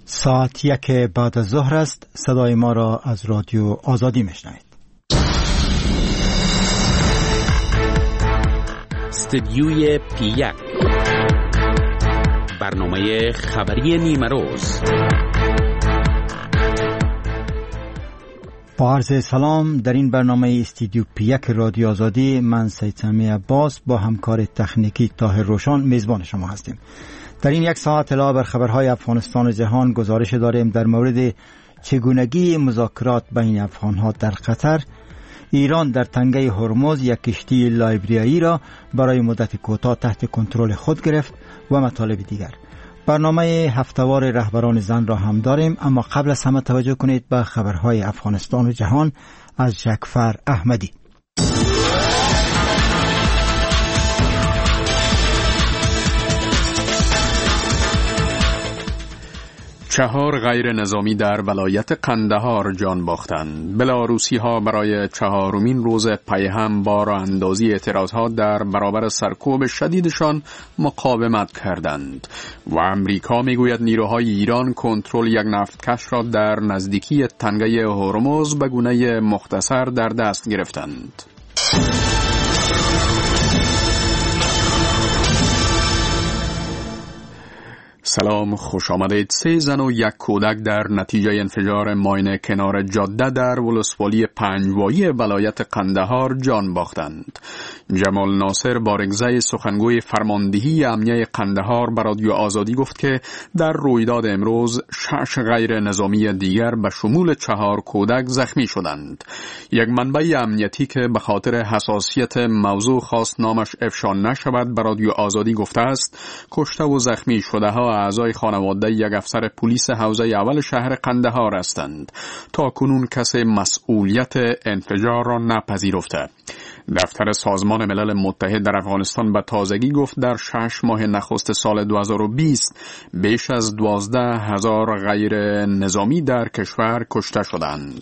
ساعت 1 بعد از ظهر است. صدای ما را از رادیو آزادی میشنوید. استدیوی پی1 برنامه خبری نیمروز. با عرض سلام، در این برنامه استودیو پی1 رادیو آزادی من سید سامی عباس با همکار تکنیکی طاهر روشن میزبان شما هستیم. در این یک ساعت علاوه بر خبرهای افغانستان و جهان گزارش داریم در مورد چگونگی مذاکرات بین افغانها در قطر، ایران در تنگه هرمز یک کشتی لایبریایی را برای مدت کوتاه تحت کنترل خود گرفت و مطالب دیگر. برنامه هفتهوار رهبران زن را هم داریم، اما قبل از همه توجه کنید به خبرهای افغانستان و جهان از جعفر احمدی. چهار غیر نظامی در ولایت قندهار جان باختند. بلاروسی ها برای چهارمین روز پی هم با راه اندازی اعتراضات در برابر سرکوب شدیدشان مقاومت کردند و امریکا میگوید نیروهای ایران کنترل یک نفتکش را در نزدیکی تنگه هرمز به گونه مختصر در دست گرفتند. سلام، خوش آمدید. 3 زن و 1 کودک در نتیجه انفجار ماین کنار جاده در ولسوالی پنجوایی ولایت قندهار جان باختند. جمال ناصر بارگزای سخنگوی فرماندهی امنیه قندهار به رادیو آزادی گفت که در رویداد امروز 6 غیر نظامی دیگر به شمول 4 کودک زخمی شدند. یک منبع امنیتی که به خاطر حساسیت موضوع خواست نامش افشا نشود به رادیو آزادی گفته است کشته و زخمی شده ها اعضای خانواده یک افسر پلیس حوزه اول شهر قندهار هستند. تا کنون کسی مسئولیت انفجار را نپذیرفته. دفتر سازمان ملل متحد در افغانستان به تازگی گفت در 6 ماه نخست سال 2020 بیش از 12,000 غیر نظامی در کشور کشته شدند.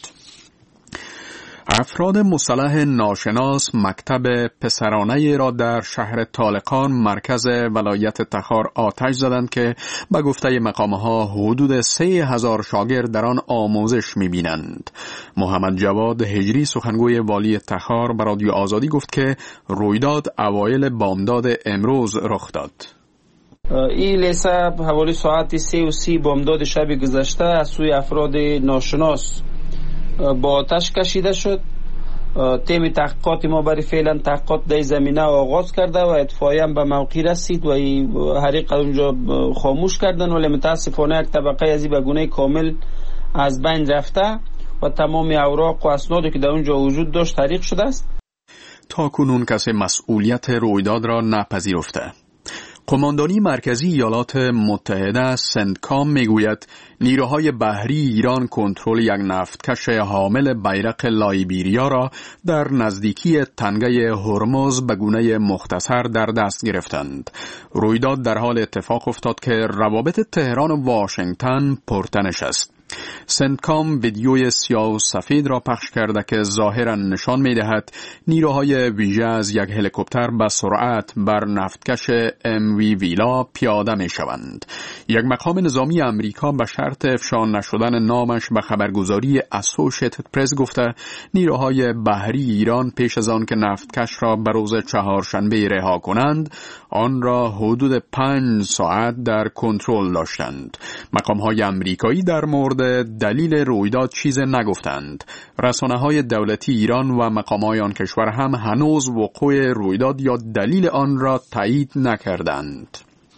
افراد مسلح ناشناس مکتب پسرانه را در شهر طالقان مرکز ولایت تخار آتش زدند که به گفته مقامها حدود 3,000 شاگرد در آن آموزش می‌بینند. محمد جواد هجری سخنگوی والی تخار به رادیو آزادی گفت که رویداد اوایل بامداد امروز رخ داد. این لیسه حوالی ساعت 3:30 بامداد شب گذشته از سوی افراد ناشناس با آتش کشیده شد. تیم تحقیقات ما برای فعلا تحقیقات در زمینه آغاز کرده و اطفائیه هم به موقع رسید و حریق اونجا خاموش کردن، ولی متاسفانه یک طبقه ازی به گونه کامل از بین رفته و تمام اوراق و اسنادی که در اونجا وجود داشت حریق شده است. تا کنون کسی مسئولیت رویداد را نپذیرفته. قماندانی مرکزی ایالات متحده سنتکام میگوید نیروهای بحری ایران کنترل یک نفتکش حامل بیرق لایبریا را در نزدیکی تنگه هرمز به گونه مختصر در دست گرفتند. رویداد در حال اتفاق افتاد که روابط تهران و واشنگتن پرتنش است. سنتکام ویدیوی سیاه و سفید را پخش کرده که ظاهرا نشان می‌دهد نیروهای ویژه از یک هلیکوپتر به سرعت بر نفتکش MV ویلا پیاده می‌شوند. یک مقام نظامی آمریکا به شرط افشا نشدن نامش به خبرگزاری اسوشیتد پرس گفته نیروهای بحری ایران پیش از آن که نفتکش را به روز چهارشنبه رها کنند آن را حدود 5 ساعت در کنترل داشتند. مقام‌های آمریکایی در مورد دلیل رویداد چیز نگفتند. رسانه‌های دولتی ایران و مقام‌های آن کشور هم هنوز وقوع رویداد یا دلیل آن را تایید نکردند.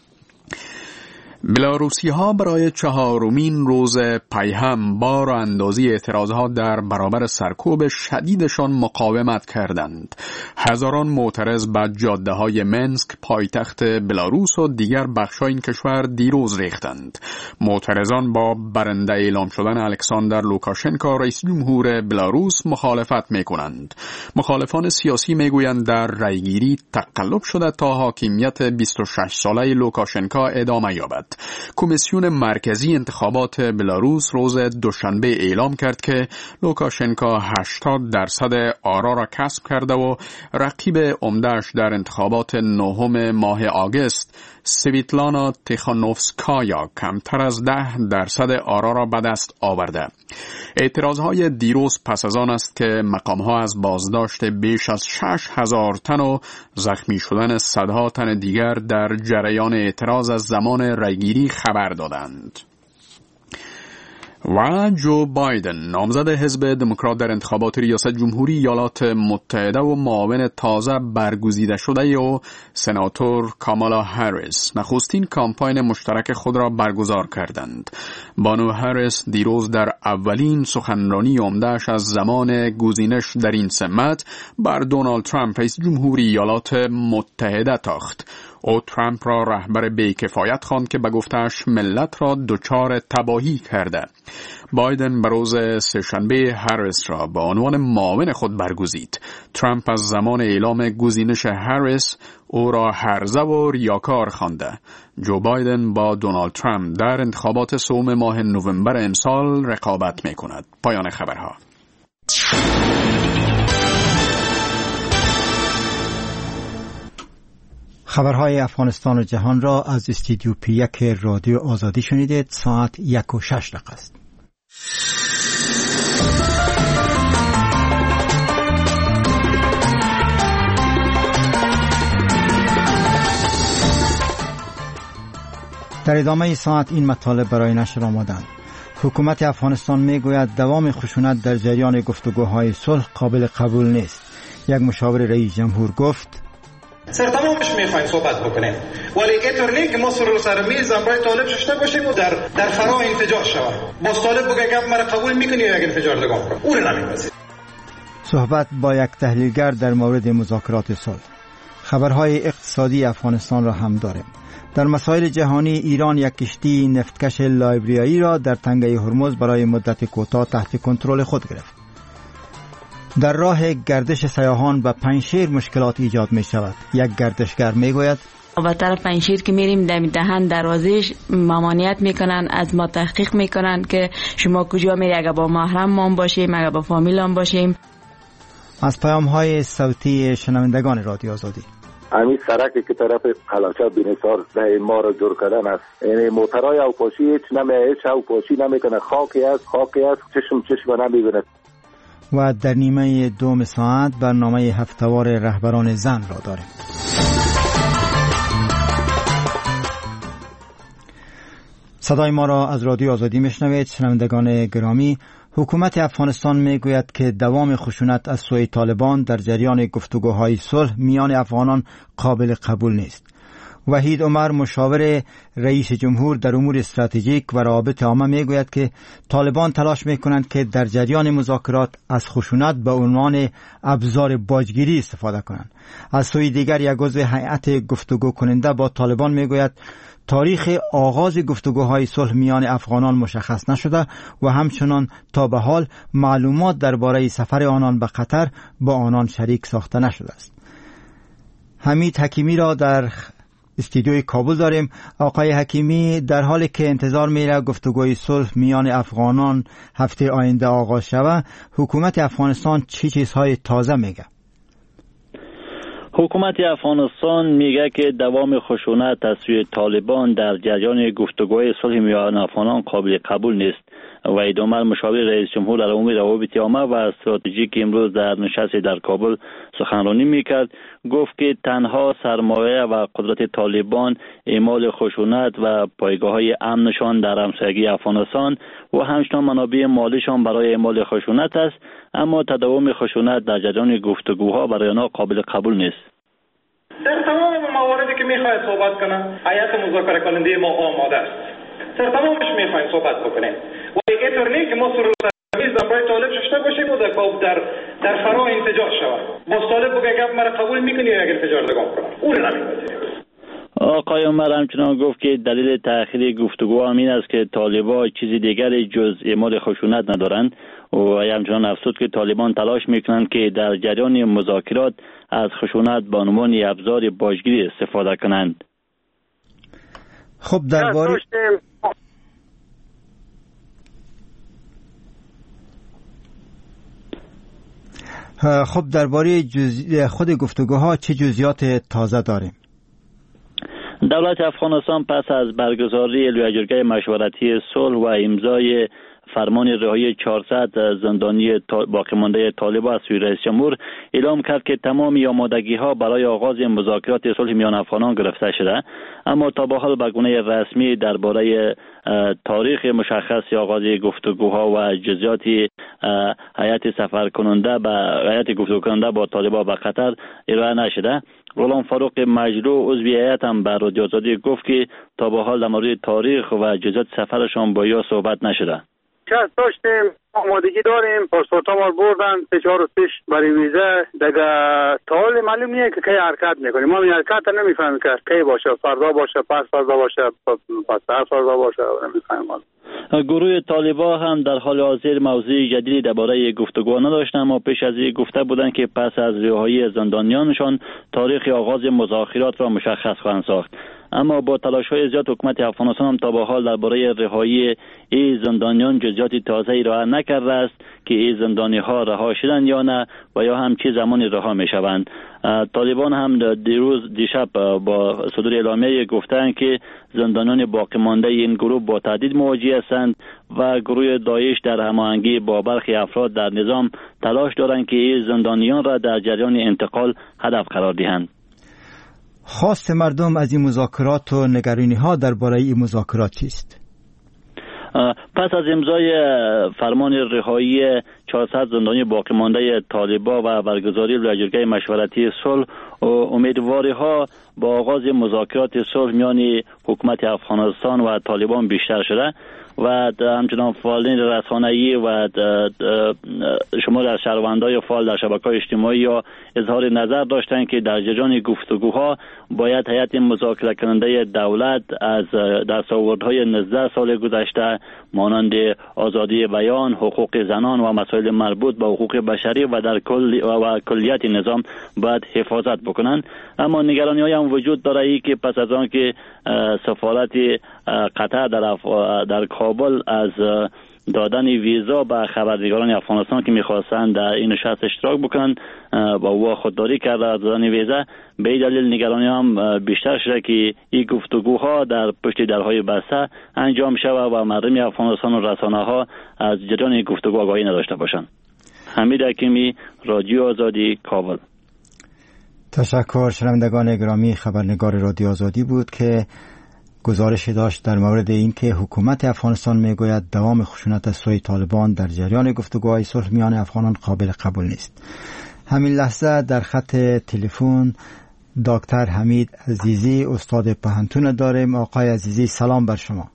بلاروسی ها برای 4مین روز پی هم با راه اندازی اعتراضات در برابر سرکوب شدیدشان مقاومت کردند. هزاران معترض به جاده های منسک پایتخت بلاروس و دیگر بخش‌های این کشور دیروز ریختند. معترضان با برنده اعلام شدن الکساندر لوکاشنکو رئیس جمهور بلاروس مخالفت می‌کنند. مخالفان سیاسی میگویند در رأیگیری تقلب شده تا حاکمیت 26 ساله لوکاشنکو ادامه یابد. کمیسیون مرکزی انتخابات بلاروس روز دوشنبه اعلام کرد که لوکاشنکو 80% آرا را کسب کرده و رقیب عمده‌اش در انتخابات 9 ماه آگوست سویتلانا تیخانوفسکایا کمتر از 10% آرا را به دست آورده. اعتراضهای دیروز پس از آن است که مقامها از بازداشت بیش از 6,000 تن و زخمی شدن صدها تن دیگر در جریان اعتراض از زمان رایگیری خبر دادند. و جو بایدن نامزد حزب دموکرات در انتخابات ریاست جمهوری ایالات متحده و معاون تازه برگزیده شده و سناتور کامالا هریس نخستین کامپاین مشترک خود را برگزار کردند. بانو هریس دیروز در اولین سخنرانی عمده‌اش از زمان گزینش در این سمت بر دونالد ترامپ رئیس جمهوری ایالات متحده تاخت. او ترامپ را رهبر بی‌کفایت خواند که به گفته‌اش ملت را دچار تباهی کرده. بایدن به روز سه‌شنبه هریس را به عنوان معاون خود برگزید. ترامپ از زمان اعلام گزینش هریس او را هرزه و ریاکار خوانده. جو بایدن با دونالد ترامپ در انتخابات سوم ماه نوامبر امسال رقابت می‌کند. پایان خبرها. خبرهای افغانستان و جهان را از استودیو P1 رادیو آزادی شنیدید. ساعت 1:06 است. در ادامه ساعت این مطالب برای نشر آمدند. حکومت افغانستان میگوید دوام خشونت در جریان گفتگوهای صلح قابل قبول نیست. یک مشاور رئیس جمهور گفت سرتمامش میخوایم صحبت بکنیم، ولی اینطور نیست که ما سر میز برای طالب ششته باشیم و در فرا انفجار شود. باز طالب بگه گپ مرا قبول میکنی یا یک انفجار دگام کنم، او رو نمیپذیریم. صحبت با یک تحلیلگر در مورد مذاکرات صلح. خبرهای اقتصادی افغانستان را هم داریم. در مسائل جهانی ایران یک کشتی نفتکش لایبریایی را در تنگه هرمز برای مدت کوتاه تحت کنترل خود گرفت. در راه گردش سیاحان به پنجشیر مشکلات ایجاد می شود. یک گردشگر می گوید به طرف پنجشیر که میریم دهن دروازهش ممانعت میکنن، از ما تحقیق میکنن که شما کجا میری، اگر با محرم باشیم، اگر با فامیل هم باشیم. از پیام های صوتی شنوندگان رادیو آزادی. همین سرکی که طرف قلاچه بینسار ده ما را جور کردن است. یعنی موترهای اوپاشی هیچ اوپاشی نمیکنه، خاکی است چشم نمیبینه. و در نیمه دوم ساعت برنامه هفته‌وار رهبران زن را داریم. صدای ما را از رادیو آزادی میشنوید. شنوندگان گرامی، حکومت افغانستان میگوید که دوام خشونت از سوی طالبان در جریان گفتگوهای صلح میان افغانان قابل قبول نیست. وحید عمر مشاور رئیس جمهور در امور استراتژیک و روابط عامه میگوید که طالبان تلاش میکنند که در جریان مذاکرات از خشونت به عنوان ابزار باجگیری استفاده کنند. از سوی دیگر یک عضو هیئت گفتگو کننده با طالبان میگوید تاریخ آغاز گفتگوهای صلح میان افغانان مشخص نشده و همچنان تا به حال معلومات درباره سفر آنان به قطر با آنان شریک ساخته نشده است. حمید حکیمی را در استودیوی کابل داریم. آقای حکیمی، در حالی که انتظار میره گفتگوی صلح میان افغانان هفته آینده آغاز شود، حکومت افغانستان چه چیزهای تازه میگه؟ حکومت افغانستان میگه که دوام خشونت از سوی طالبان در جریان گفتگوهای صلح میان افغانان قابل قبول نیست. وحید عمر مشاور رئیس جمهور در امور روابط عامه و استراتژیک امروز در نشست در کابل سخنرانی میکرد. گفت که تنها سرمایه و قدرت طالبان اعمال خشونت و پایگاه‌های امنشان در همسایگی افغانستان و همچنین منابع مالیشان برای اعمال خشونت است، اما تداوم خشونت در جریان گفتگوها برای آنها قابل قبول نیست. در تمام مواردی که میخواهید صحبت کنم، هیئت مذاکره کننده ما آماده است. در تمامش میخوایم صحبت بکنیم. ولی اینطور نیست که ما سرمیز برای طالب ششته باشیم و در فرا انفجار شود. باز طالب بگه گپ مرا قبول میکنی یا اگر انفجار دگام کنم، او رو نمیپذیریم. آقای عمر همچنان گفت که دلیل تأخیر گفتگو این است که طالبان چیزی دیگر جز اعمال خشونت ندارند و همچنان افزود که طالبان تلاش میکنند که در جریان مذاکرات از خشونت به عنوان ابزار باجگیری استفاده کنند. خب درباره خود گفتگوها چه جزئیات تازه داریم؟ دولت افغانستان پس از برگزاری لویه مشورتی صلح و امضای فرمان رهایی 400 زندانی باقی مانده طالبان از سوی رئیس جمهور اعلام کرد که تمام آمادگی‌ها برای آغاز مذاکرات صلح میان افغانان گرفته شده، اما تا به حال به گونه رسمی درباره تاریخ مشخص آغاز گفتگوها و جزئیات هیئت سفر کننده با طالبان به قطر ارائه نشده. غلام فاروق مجلو عضو هیئت هم به رادیو آزادی گفت که تا به حال در مورد تاریخ و جزئیات سفرشان با یا صحبت نشده. چند داشتیم آمادگی داریم، پاسپورت ما بردن 4 و 6 برای ویزا دیگه. تا حال معلوم نیست که کی حرکت میکنیم. ما این حرکت نمیفهمیم که کی باشه، فردا باشه، پس فردا باشه، پس فردا باشه، نمیفهمیم. گروه طالبان هم در حال حاضر موضوع جدیدی درباره گفتگو نداشتند، اما پیش از این گفته بودند که پس از رهایی زندانیانشان تاریخ آغاز مذاکرات را مشخص خواهند ساخت. اما با تلاش‌های زیاد حکومت افغانستان هم تا به حال درباره رهایی این زندانیان جزئیات تازه‌ای ارائه نکرده است که این زندانی‌ها رها شدند یا نه و یا هم چه زمانی رها می‌شوند. طالبان هم دیشب با صدور اعلامیه گفتند که زندانیان باقی مانده این گروه با تهدید مواجه هستند و گروه داعش در هماهنگی با برخی افراد در نظام تلاش دارند که این زندانیان را در جریان انتقال هدف قرار دهند. خواست مردم از این مذاکرات و نگرانی‌ها درباره این مذاکرات چیست؟ پس از امضای فرمان رهایی 400 زندانی باقی مانده طالبان و برگزاری لجنه مشورتی صلح، امیدواری‌ها با آغاز مذاکرات صلح میان حکومت افغانستان و طالبان بیشتر شده و همچنان فعالین رسانه‌ای و شمار از شهروندان فعال در شبکه‌های اجتماعی یا اظهار نظر داشتند که در جریان گفتگوها باید هیئت مذاکره کننده دولت از دستاوردهای 19 سال گذشته مانند آزادی بیان، حقوق زنان و مسائل مربوط به حقوق بشری و در کلیت نظام باید حفاظت بکنند. اما نگرانی‌های هم وجود داره که پس از آن که سفارت قطر در کابل از دادن ویزا به خبرنگاران افغانستان که می‌خواستند در این نشست اشتراک بکنند با او خودداری کرده از دادن ویزا، به این دلیل نگرانی هم بیشتر شده که این گفتگوها در پشت درهای بسته انجام شود و مردم افغانستان و رسانه‌ها از جریان این گفتگو آگاهی نداشته باشند. حمید حکیمی، رادیو آزادی، کابل. تشکر. شنوندگان گرامی، خبرنگار رادیو آزادی بود که گزارشی داشت در مورد اینکه حکومت افغانستان میگوید دوام خشونت از سوی طالبان در جریان گفتگوهای صلح میان افغانان قابل قبول نیست. همین لحظه در خط تلفن دکتر حمید عزیزی استاد پهنتون داریم. آقای عزیزی سلام بر شما.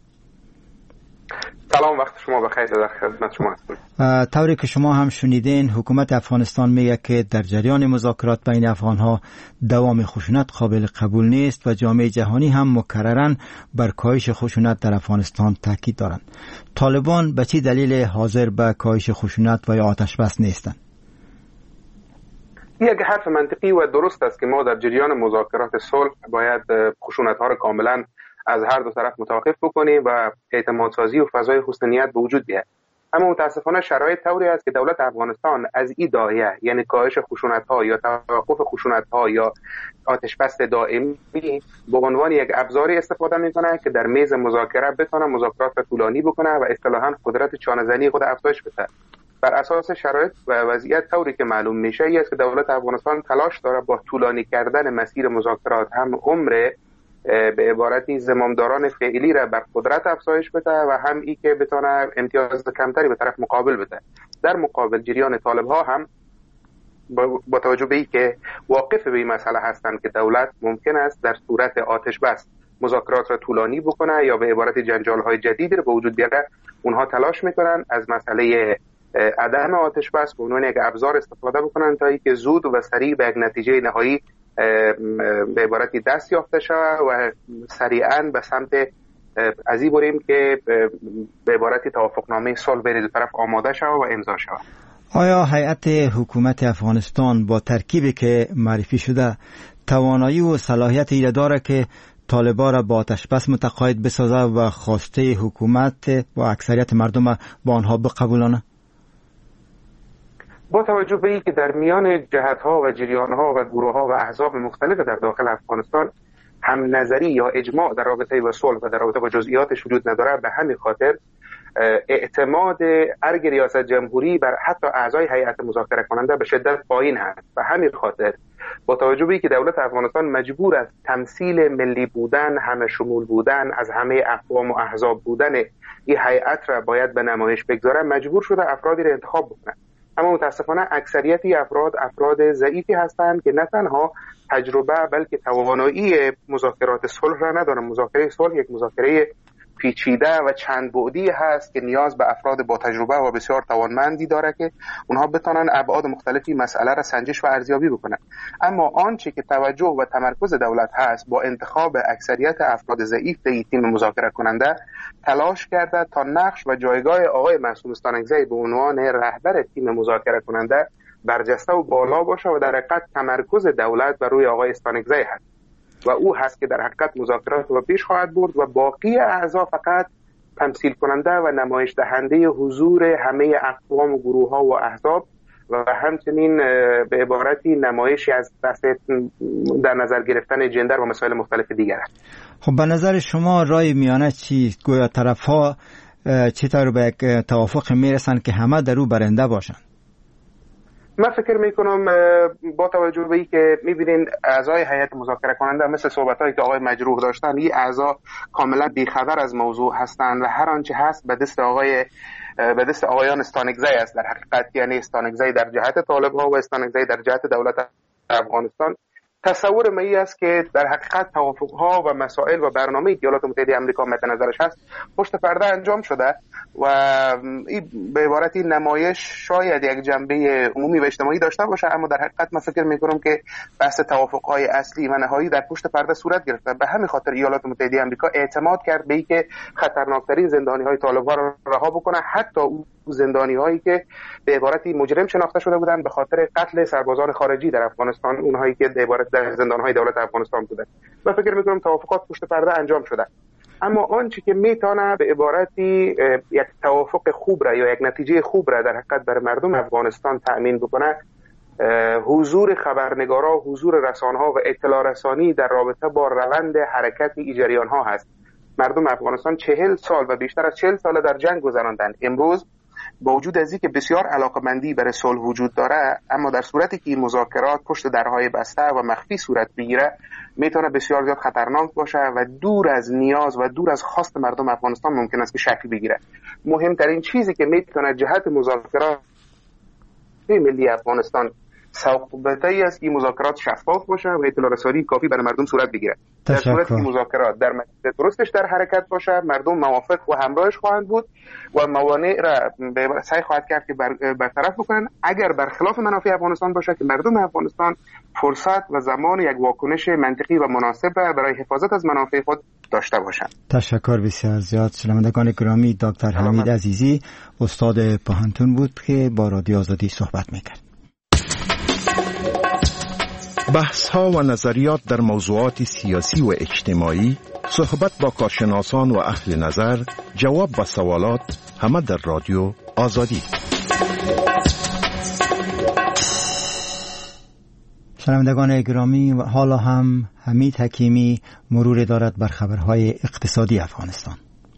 سلام، وقت شما بخیر، در خدمت شما هستم. طوری که شما هم شنیدین حکومت افغانستان میگه که در جریان مذاکرات بین افغانها دوام خشونت قابل قبول نیست و جامعه جهانی هم مکرراً بر کاهش خشونت در افغانستان تاکید دارند. طالبان به چه دلیل حاضر به کاهش خشونت و یا آتش بس نیستند؟ یک حرف منطقی و درست است که ما در جریان مذاکرات صلح باید خشونت‌ها را کاملاً از هر دو طرف متوقف بکنیم و اعتمادسازی و فضای حسن نیت به وجود بیاید. اما متاسفانه شرایط طوری است که دولت افغانستان از این داعیه، یعنی کاهش خشونت‌ها یا توقف خشونت‌ها یا آتش بس دائمی، به عنوان یک ابزاری استفاده می‌کنه که در میز مذاکره بتونه مذاکرات را طولانی بکنه و اصطلاحاً قدرت چانه‌زنی خود افزایش بده. بر اساس شرایط و وضعیت طوری که معلوم میشه است که دولت افغانستان تلاش داره با طولانی کردن مسیر مذاکرات هم عمر به عبارتی زمامداران فعلی را بر قدرت افزایش بده و هم ای که بتونه امتیاز کمتری به طرف مقابل بده. در مقابل جریان طالب ها هم با توجه به ای که واقف به این مسئله هستند که دولت ممکن است در صورت آتش بس مذاکرات را طولانی بکنه یا به عبارت جنجال های جدیدی را به وجود بیاره، اونها تلاش میکنن از مسئله عدم آتش بس به عنوان یک ابزار استفاده بکنن تا اینکه زود و سریع به یک نتیجه نهایی به عبارتی دست یافته شود و سریعا به سمت ازی بریم که به عبارتی توافقنامه صلح بین دو طرف آماده شود و امضا شود. آیا هیئت حکومت افغانستان با ترکیبی که معرفی شده توانایی و صلاحیت ایره داره که طالبان را با آتش بس متقاعد بسازه و خواسته حکومت و اکثریت مردم با آنها بقبولانه؟ با توجه به اینکه در میان جهت‌ها و جریان‌ها و گروه‌ها و احزاب مختلف در داخل افغانستان هم نظری یا اجماع در رابطه با صلح و در رابطه با جزئیاتش وجود نداره. به همین خاطر اعتماد ارگ ریاست جمهوری بر حتی اعضای هیئت مذاکره کننده به شدت پایین هست. به همین خاطر با توجه به اینکه دولت افغانستان مجبور است تمثیل ملی بودن، همه شمول بودن، از همه اقوام و احزاب بودن این هیئت را باید به نمایش بگذاره، مجبور شده افرادی را انتخاب بکنه. اما متاسفانه اکثریتی افراد ضعیفی هستند که نه تنها تجربه بلکه توانایی مذاکرات صلح را ندارند. مذاکره صلح یک مذاکره پیچیده و چند بعدی هست که نیاز به افراد با تجربه و بسیار توانمندی داره که اونها بتونن ابعاد مختلفی مسئله را سنجش و ارزیابی بکنن. اما آنچه که توجه و تمرکز دولت هست با انتخاب اکثریت افراد ضعیف در تیم مذاکره کننده تلاش کرده تا نقش و جایگاه آقای معصوم استانکزی به عنوان رهبر تیم مذاکره کننده برجسته و بالا باشه و در حقیقت تمرکز دولت بر روی آقای استانکزی هست و او هست که در حقیقت مذاکرات رو پیش خواهد برد و باقی اعضا فقط تمثیل کننده و نمایش دهنده حضور همه اقوام و گروه ها و احزاب و همچنین به عبارتی نمایشی از دست در نظر گرفتن جندر و مسائل مختلف دیگر است. خب به نظر شما رای میانه چیست؟ گویا طرف ها چطور به یک توافق میرسن که همه در او برنده باشن؟ من فکر میکنم با توجه به اینکه میبینین اعضای هیئت مذاکره کننده مثل صحبتایی که آقای مجروح داشتن، این اعضا کاملا بیخبر از موضوع هستند و هر آنچه هست به دست آقایان استانکزی است در حقیقت. یعنی استانکزی در جهت طالب‌ها و استانکزی در جهت دولت افغانستان. تصور می است که در حقیقت توافق‌ها و مسائل و برنامه ایالات متحده آمریکا مد نظرش هست پشت پرده انجام شده و این به عبارتی نمایش شاید یک جنبه عمومی و اجتماعی داشته باشه، اما در حقیقت من فکر می‌کنم که بحث توافق‌های اصلی و نهایی در پشت پرده صورت گرفته. به همین خاطر ایالات متحده آمریکا اعتماد کرد به اینکه خطرناکترین زندانی‌های طالبان را رها بکنه، حتی زندانی‌هایی که به عبارتی مجرم شناخته شده بودند به خاطر قتل سربازان خارجی در افغانستان، اونهایی که به عبارت در زندان‌های دولت افغانستان بودند. من فکر می‌کنم توافقات پشت پرده انجام شده، اما آنچه که میتونه به عبارتی یک توافق خوب را یا یک نتیجه خوب را در حقیقت بر مردم افغانستان تأمین بکنه حضور خبرنگارا، حضور رسانه‌ها و اطلاع رسانی در رابطه با روند حرکت این جریان‌ها هست. مردم افغانستان 40 سال و بیشتر از 40 سال در جنگ گذراندند. امروز با وجود از اینکه بسیار علاقمندی برای صلح وجود داره، اما در صورتی که این مذاکرات پشت درهای بسته و مخفی صورت بگیره میتونه بسیار زیاد خطرناک باشه و دور از نیاز و دور از خواست مردم افغانستان ممکن است که شکل بگیره. مهمترین چیزی که میتونه جهت مذاکرات ملی افغانستان سوقبتی است این مذاکرات شفاف باشه و اطلاع رسانی کافی برای مردم صورت بگیره. در صورتی که مذاکرات در مسیر درستش در حرکت باشه مردم موافق و همراهش خواهند بود و موانع را سعی خواهد کرد که برطرف بکنن. اگر برخلاف منافع افغانستان باشه که مردم افغانستان فرصت و زمان یک واکنش منطقی و مناسب برای حفاظت از منافع خود داشته باشند. تشکر بسیار زیاد. شنوندگان گرامی، دکتر حمید عزیزی استاد پوهنتون بود که با رادیو آزادی صحبت میکرد. بحث‌ها و نظریات در موضوعات سیاسی و اجتماعی، صحبت با کارشناسان و اهل نظر، جواب به سوالات، همه در رادیو آزادی. شنوندگان گرامی، حالا هم حمید حکیمی مرور دارد بر خبرهای اقتصادی افغانستان.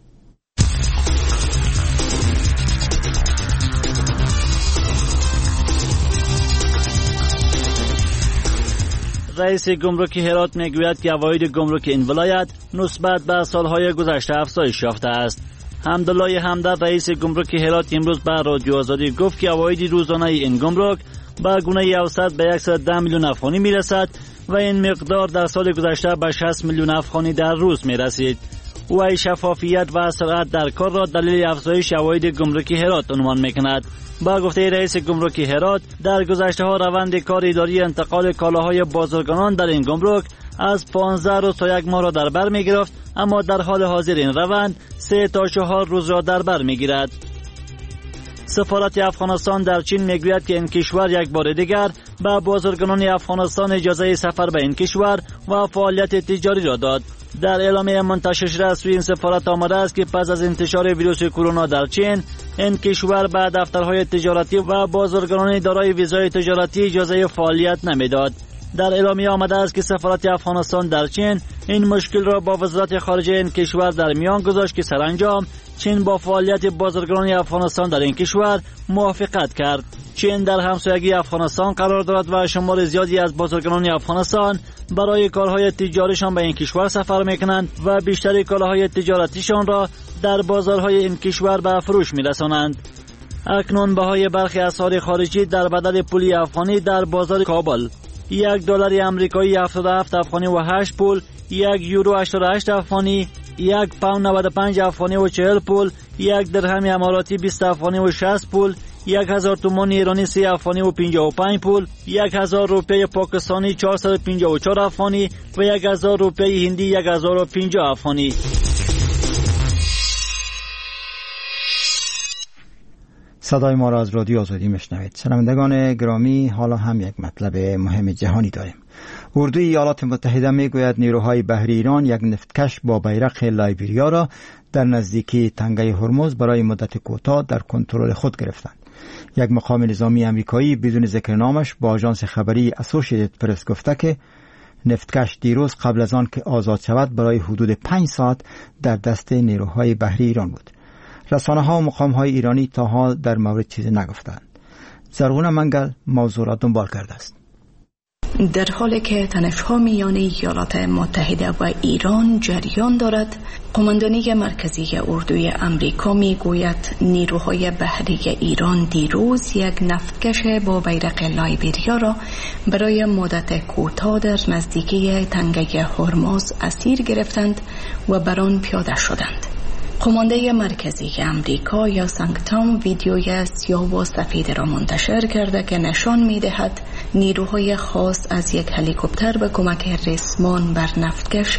رئیس گمرک هرات میگوید که عواید گمرک این ولایت نسبت به سالهای گذشته افزایش یافته است. حمدالله همدرد رئیس گمرک هرات امروز به رادیو آزادی گفت که عواید روزانه این گمرک به گونه اوسط به 110 میلیون افغانی میرسد و این مقدار در سال گذشته به 60 میلیون افغانی در روز میرسید. او شفافیت و سرعت در کار را دلیل افزایش عواید گمرک هرات عنوان میکند. با گفته رئیس گمرک هرات، در گذشته ها روند کار اداری انتقال کالاهای بازرگانان در این گمرک از 15 روز تا یک ماه را در بر می گرفت، اما در حال حاضر این روند 3 تا 4 روز را در بر می گیرد. سفارت افغانستان در چین میگوید که این کشور یک بار دیگر به بازرگانان افغانستان اجازه سفر به این کشور و فعالیت تجاری را داد. در اعلامیه منتشر شده از سوی این سفارت آمده است که پس از انتشار ویروس کرونا در چین، این کشور به دفترهای تجارتی و بازرگانان دارای ویزای تجارتی اجازه فعالیت نمیداد. در اعلامیه آمده است که سفارت افغانستان در چین این مشکل را با وزارت خارجه این کشور در میان گذاشت که سرانجام چین با فعالیت بازرگانی افغانستان در این کشور موافقت کرد. چین در همسایگی افغانستان قرار دارد و شمار زیادی از بازرگانان افغانستان برای کارهای تجاریشان به این کشور سفر میکنند و بیشتری کالاهای تجارتیشان را در بازارهای این کشور به فروش میرسانند. اکنون بهای برخی اسعار خارجی در بدل پولی افغانی در بازار کابل: $1 آمریکایی 77 افغانی و 8 پول، €1 88 افغانی، £1 95 افغانی و 40 پول، $1 درهم اماراتی 20 افغانی و 60 پول، 1000 تومان ایرانی 30 افغانی و 55 پول، 1000 روپیه پاکستانی 454 افغانی و 1000 روپیه هندی 1050 افغانی. صدای ما را از رادیو آزادی میشنوید. شنوندگان گرامی، حالا هم یک مطلب مهم جهانی داریم. اردوی ایالات متحده میگوید نیروهای بحری ایران یک نفتکش با بیرق لایبریا را در نزدیکی تنگه هرمز برای مدت کوتاه در کنترل خود گرفتند. یک مقام نظامی امریکایی بدون ذکر نامش با آژانس خبری اسوسییتد پرس گفته که نفتکش دیروز قبل از آن که آزاد شود برای حدود 5 ساعت در دست نیروهای بحری ایران بود. رسانه‌ها و مقام‌های ایرانی تا حال در مورد چیزی نگفتند. زرغون منگل موضوع را دنبال کرده است. در حالی که تنش‌ها میان ایالات متحده و ایران جریان دارد، قماندانی مرکزی اردوی امریکا میگوید نیروهای بحری ایران دیروز یک نفتکش با بیرق لایبریا را برای مدت کوتاه در نزدیکی تنگه هرمز اسیر گرفتند و بر آن پیاده شدند. قمانده مرکزی امریکا یا سانکتام ویدیوی سیاه و سفید را منتشر کرده که نشان می‌دهد نیروهای خاص از یک هلیکوپتر به کمک ریسمان بر نفتکش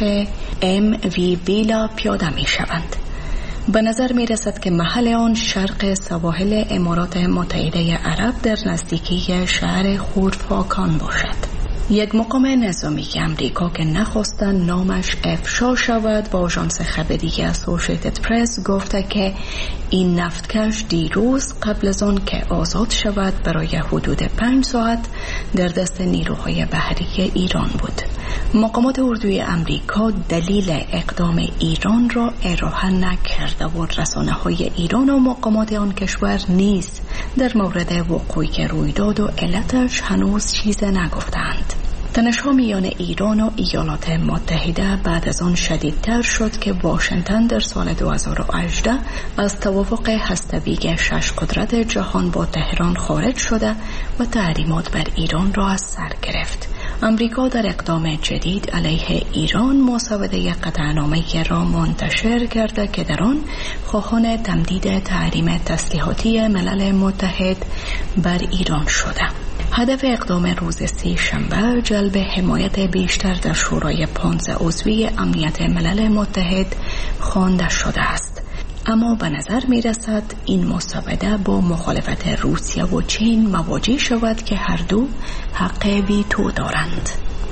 MV بیلا پیاده می‌شوند. به نظر می‌رسد که محل آن شرق سواحل امارات متحده عرب در نزدیکی شهر خورفاکان باشد. یک مقام نظامی امریکا که نخواستن نامش افشا شود با آژانس خبری اسوسییتد پرس گفته که این نفتکش دیروز قبل از آن که آزاد شود برای حدود 5 ساعت در دست نیروهای بحری ایران بود. مقامات اردوی امریکا دلیل اقدام ایران را ارائه نکرده و رسانه‌های ایران و مقامات آن کشور نیز در مورد وقوع رویداد و علتش هنوز چیزی نگفتند. تنش‌ها میان ایران و ایالات متحده بعد از آن شدیدتر شد که واشنگتن در سال 2018 از توافق هسته‌ای 6 قدرت جهان با تهران خارج شده و تحریمات بر ایران را از سر گرفت. امریکا در اقدام جدید علیه ایران مسوده قطعنامه‌ای را منتشر کرده که در آن خواهان تمدید تحریم تسلیحاتی ملل متحد بر ایران شده. هدف اقدام روز 3 شنبه جلب حمایت بیشتر در شورای 15 عضوی امنیت ملل متحد خوانده شده است. اما به نظر می رسد این مسوده با مخالفت روسیه و چین مواجه شود که هر دو حق ویتو دارند.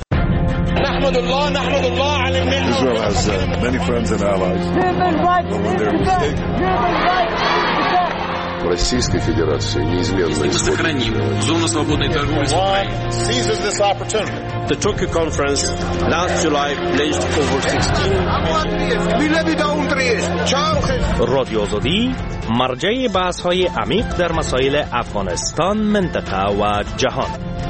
نحمد الله على النعمة. Israel has many friends and allies. When they're mistaken. Российской Федерации неизменно сохраним зону свободной торговли с Украиной. Seizes this opportunity. The Tokyo conference last July pledged over 16 رادیو آزادی مرجع بحث‌های عمیق در مسائل افغانستان، منطقه و جهان.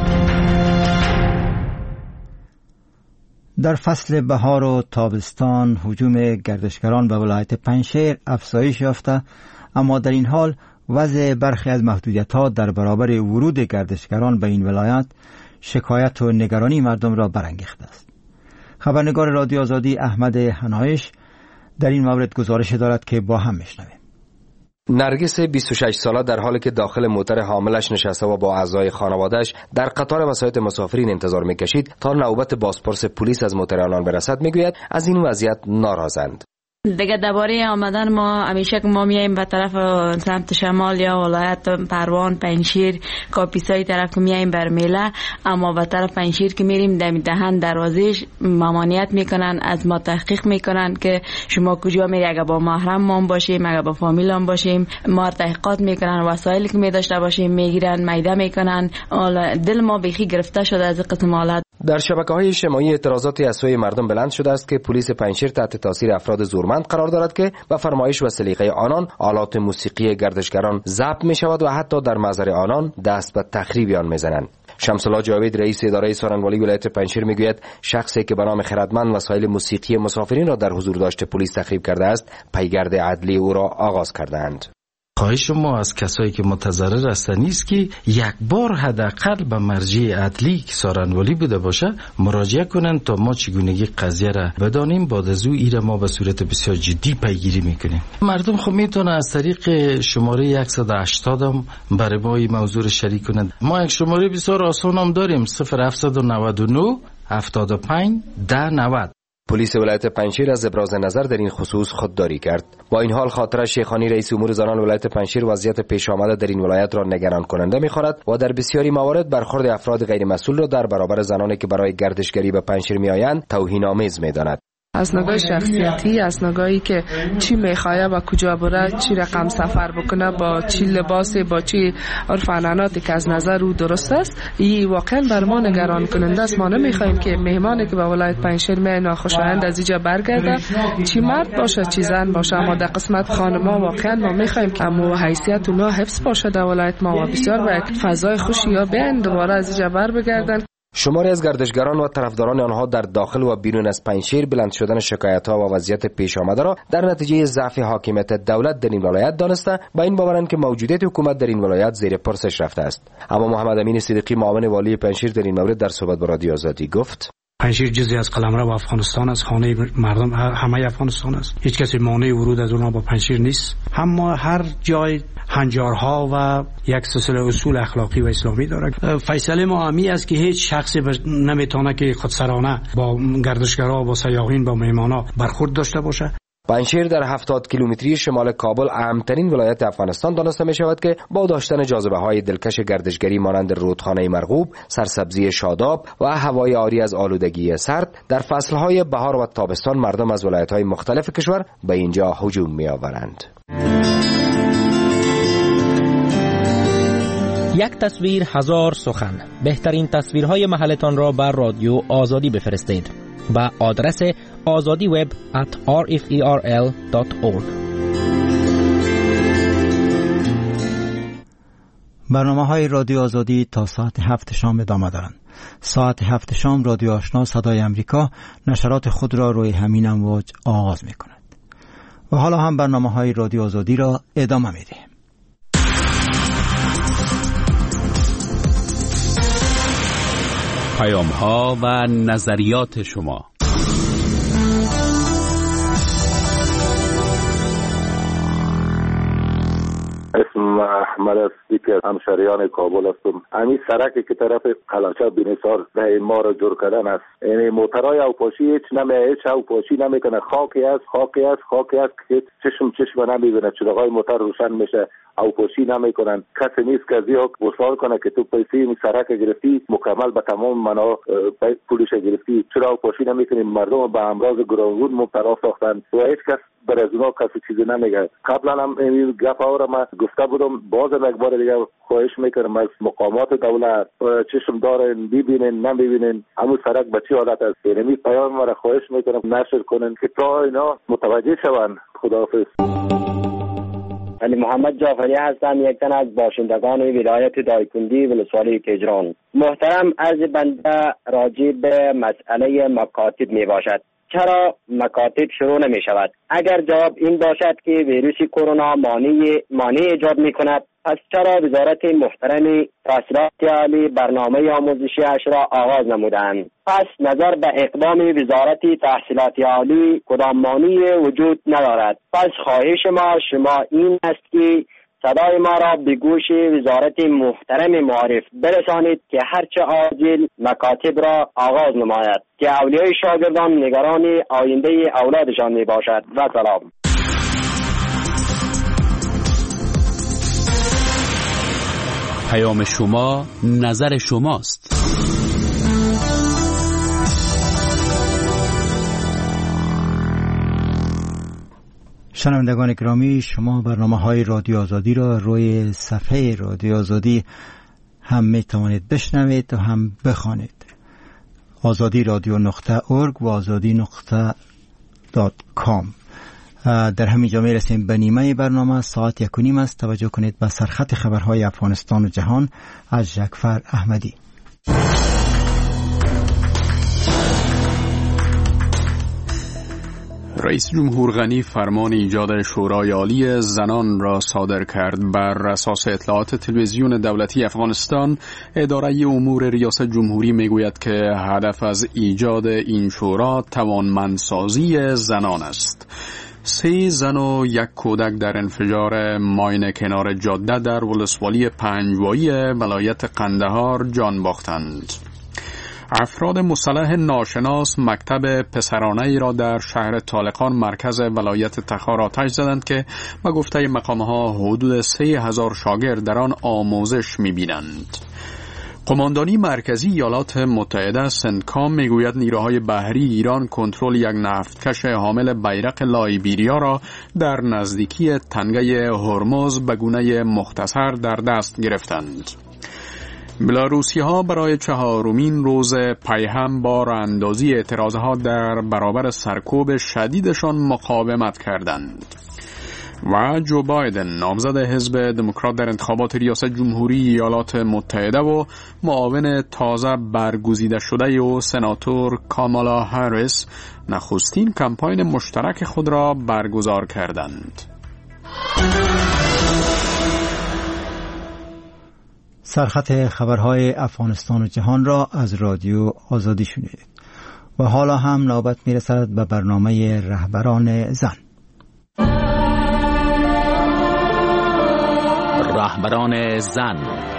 در فصل بهار و تابستان هجوم گردشگران به ولایت پنجشیر افزایش یافته، اما در این حال وضع برخی از محدودیت‌ها در برابر ورود گردشگران به این ولایت شکایت و نگرانی مردم را برانگیخته است. خبرنگار رادیو آزادی احمد حنایش در این مورد گزارش دارد که با هم میشنویم. نرگس 26 ساله در حالی که داخل موتر حاملش نشسته و با اعضای خانواده‌اش در قطار وسایط مسافرین انتظار می‌کشید تا نوبت بازپرس پلیس از موتر آنان برسد، میگوید از این وضعیت ناراضند. دیگه درباره آمدن ما همیشه که ما میایم به طرف سمت شمال یا ولایت پروان، پنجشیر، کاپیسای طرف که میایم بر میله، اما به طرف پنجشیر که میریم دهن دروازش ممانعت میکنن، از ما تحقیق میکنن که شما کجا میری، اگه با محرم ما باشیم، اگه با فامیل هم باشیم، ما تحقیقات میکنن، وسایلی که می داشته باشیم میگیرن، میده میکنن. دل ما بیخی گرفته شده از قسم حالت. در شبکه‌های اجتماعی اعتراضاتی از سوی مردم بلند شده است که پلیس پنجشیر تحت تاثیر افراد زورمند قرار دارد که به فرمایش و سلیقه آنان آلات موسیقی گردشگران ضبط می‌شود و حتی در محضر آنان دست به تخریب آن می‌زنند. شمس الله جاوید رئیس اداره سارنوالی ولایت پنجشیر میگوید شخصی که به نام خردمند وسایل موسیقی مسافرین را در حضور داشته پلیس تخریب کرده است پیگرد عدلی او را آغاز کردند. خواهش ما از کسایی که متضرر هستند نیست که یک بار حداقل به مرجع عدلی که سارنوالی بوده باشه مراجعه کنند تا ما چگونگی قضیه را بدانیم. بعد از او ایره ما به صورت بسیار جدی پیگیری میکنیم. مردم خب میتونه از طریق شماره 180 هم برای ما این موضوع را شریک کنند. ما یک شماره بسیار آسان هم داریم 0799 75 1090. پلیس ولایت پنجشیر از ابراز نظر در این خصوص خودداری کرد. با این حال خاطره شیخانی رئیس امور زنان ولایت پنجشیر وضعیت پیش آمده در این ولایت را نگران کننده می‌خواند و در بسیاری موارد برخورد افراد غیر مسئول را در برابر زنانی که برای گردشگری به پنجشیر میآیند توهین‌آمیز می‌داند. از نگاه شخصیتی، از نگاهی که چی میخواه و کجا بره، چی رقم سفر بکنه، با چی لباسی، با چی عرف عنعناتی که از نظر او درست است، این واقعا بر ما نگران کننده است. ما نمیخوایم که مهمانی که به ولایت پنجشیر می ناخوشایند از اینجا برگرده، چی مرد باشه چی زن باشه، اما در قسمت خانما واقعا ما میخوایم که امو حیثیت اونا حفظ باشه در ولایت ما و بسیار به یک فضای خوشی یا بیان دوباره از اینجا بر بگردن. شماری از گردشگران و طرفداران آنها در داخل و بیرون از پنجشیر بلند شدن شکایت‌ها و وضعیت پیش آمده را در نتیجه ضعف حاکمیت دولت در این ولایت دانسته با این باورند که موجودیت حکومت در این ولایت زیر پرسش رفته است. اما محمد امین صدیقی معاون والی پنجشیر در این مورد در صحبت با رادیو آزادی گفت: پنجشیر جزئی از قلمرو افغانستان است، خانه مردم همه افغانستان است. هیچ کسی مانع ورود از اونها با پنجشیر نیست. اما هر جای هنجارها و یک سلسله اصول اخلاقی و اسلامی دارد. فیصله ما همی است که هیچ شخصی نمیتونه که خودسرانه با گردشگرها، با سیاحین، با مهمانا برخورد داشته باشه. پنجشیر در 70 کیلومتری شمال کابل اهمترین ولایت افغانستان دانسته می شود که با داشتن جاذبه های دلکش گردشگری مانند رودخانه مرغوب، سرسبزی شاداب و هوای عاری از آلودگی سرد، در فصل های بهار و تابستان مردم از ولایت های مختلف کشور به اینجا هجوم می آورند. یک تصویر هزار سخن. بهترین تصویرهای محلتان را بر رادیو آزادی بفرستید با آدرس azadiweb@rferl.org. برنامه‌های رادیو آزادی تا ساعت 7 شام ادامه دارند. ساعت 7 شام رادیو آشنا صدای امریکا نشرات خود را روی همین امواج آغاز می‌کند. و حالا هم برنامه‌های رادیو آزادی را ادامه می‌دهیم. پیام‌ها و نظریات شما. اسم احمد است که همشریان کابل هستم. همین سرکی که طرف قلاچه بینسار ده ما را جور کردن است. یعنی موترهای اوپاشی هیچ اوپاشی نمیکنه. خاکی است که چشم نمیبینه. چراغای موتر روشن میشه، اوپاشی نمیکنن. کسی نیست که از این گسار کنه که تو پیسه این سرک گرفتی مکمل به تمام منا پولش گرفتی، چرا اوپاشی نمیکنیم؟ مردم به امراض گوناگون مبتلا ساختن و هیچ کس بر از اونا کسی چیزی نمیگه. قبلا هم این گپ ها را من گفته بودم، بازم یک بار دیگه خواهش میکنم از مقامات دولت چشم دارن، ببینن نمیبینن همون سرک به چه حالت است. یعنی پیام ما را خواهش میکنم نشر کنن که تا اینا متوجه شون. خداحافظ. علی محمد جعفری هستم، یک تن از باشندگان ولایت دایکنی ولسوالی تهران. محترم، عرض بنده راجع به مسئله مکاتب می باشد. چرا مکاتب شروع نمی شود؟ اگر جواب این باشد که ویروس کرونا مانع ایجاد می کند، پس چرا وزارت محترم تحصیلات عالی برنامه آموزشی اش را آغاز نمودند؟ پس نظر به اقدام وزارت تحصیلات عالی کدام مانعی وجود ندارد. پس خواهش ما شما این است که صدای ما را به گوش وزارت محترم معارف برسانید که هرچه عاجل مکاتب را آغاز نماید که اولیای شاگردان نگران آینده اولادشان می باشد. و سلام. پیام شما نظر شماست. شنوندگان گرامی، شما برنامه‌های رادیو آزادی را روی صفحه رادیو آزادی هم میتوانید بشنوید و هم بخوانید azadi.org و azadi.com. در همین جا میرسیم به نیمه برنامه. ساعت 1:30 است. توجه کنید به سرخط خبرهای افغانستان و جهان از جعفر احمدی. رئیس جمهور غنی فرمان ایجاد شورای عالی زنان را صادر کرد. بر اساس اطلاعات تلویزیون دولتی افغانستان، اداره امور ریاست جمهوری میگوید که هدف از ایجاد این شورا توانمندسازی زنان است. 3 زن و 1 کودک در انفجار ماین کنار جاده در ولسوالی پنجوایی ولایت قندهار جان باختند. افراد مسلح ناشناس مکتب پسرانه ای را در شهر طالقان مرکز ولایت تخار آتش زدند که به گفته مقامها حدود 3000 شاگرد در آن آموزش می‌بینند. قماندانی مرکزی ایالات متحده سنتکام میگوید نیروهای بحری ایران کنترل یک نفتکش حامل بیرق لایبیریا را در نزدیکی تنگه هرمز به گونه مختصر در دست گرفتند. بلاروسی ها برای 4مین روز پیهم با راهاندازی اعتراضها در برابر سرکوب شدیدشان مقاومت کردند. و جو بایدن نامزد حزب دموکرات در انتخابات ریاست جمهوری ایالات متحده و معاون تازه برگزیده شده و سناتور کامالا هریس نخستین کمپاین مشترک خود را برگزار کردند. سرخط خبرهای افغانستان و جهان را از رادیو آزادی شنیدید. و حالا هم نوبت میرسد به برنامه رهبران زن. رهبران زن.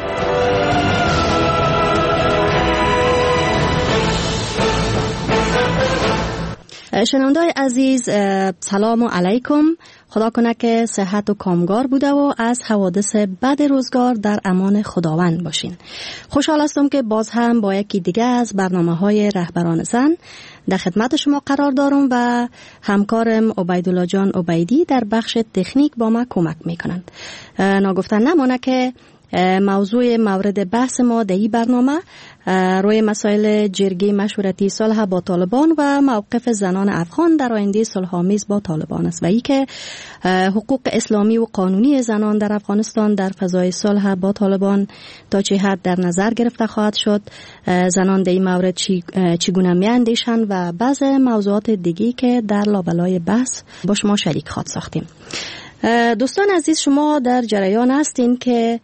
شنوندای عزیز، سلام علیکم. خدا کنه که صحت و کامگار بوده و از حوادث بد روزگار در امان خداوند باشین. خوشحال هستم که باز هم با یکی دیگه از برنامه‌های رهبران زن در خدمت شما قرار دارم و همکارم عبیدالله جان عبیدی در بخش تکنیک با ما کمک میکنند. ناگفتن نمانه که موضوع مورد بحث ما در این برنامه روی مسائل جرگه مشورتی صلح با طالبان و موقف زنان افغان در آینده صلح‌آمیز با طالبان است و ای که حقوق اسلامی و قانونی زنان در افغانستان در فضای صلح با طالبان تا چه حد در نظر گرفته خواهد شد، زنان در این مورد چگونه میاندیشند و بعض موضوعات دیگی که در لابلای بحث با شما شریک خواهد ساختیم. دوستان عزیز، شما در جریان هستین که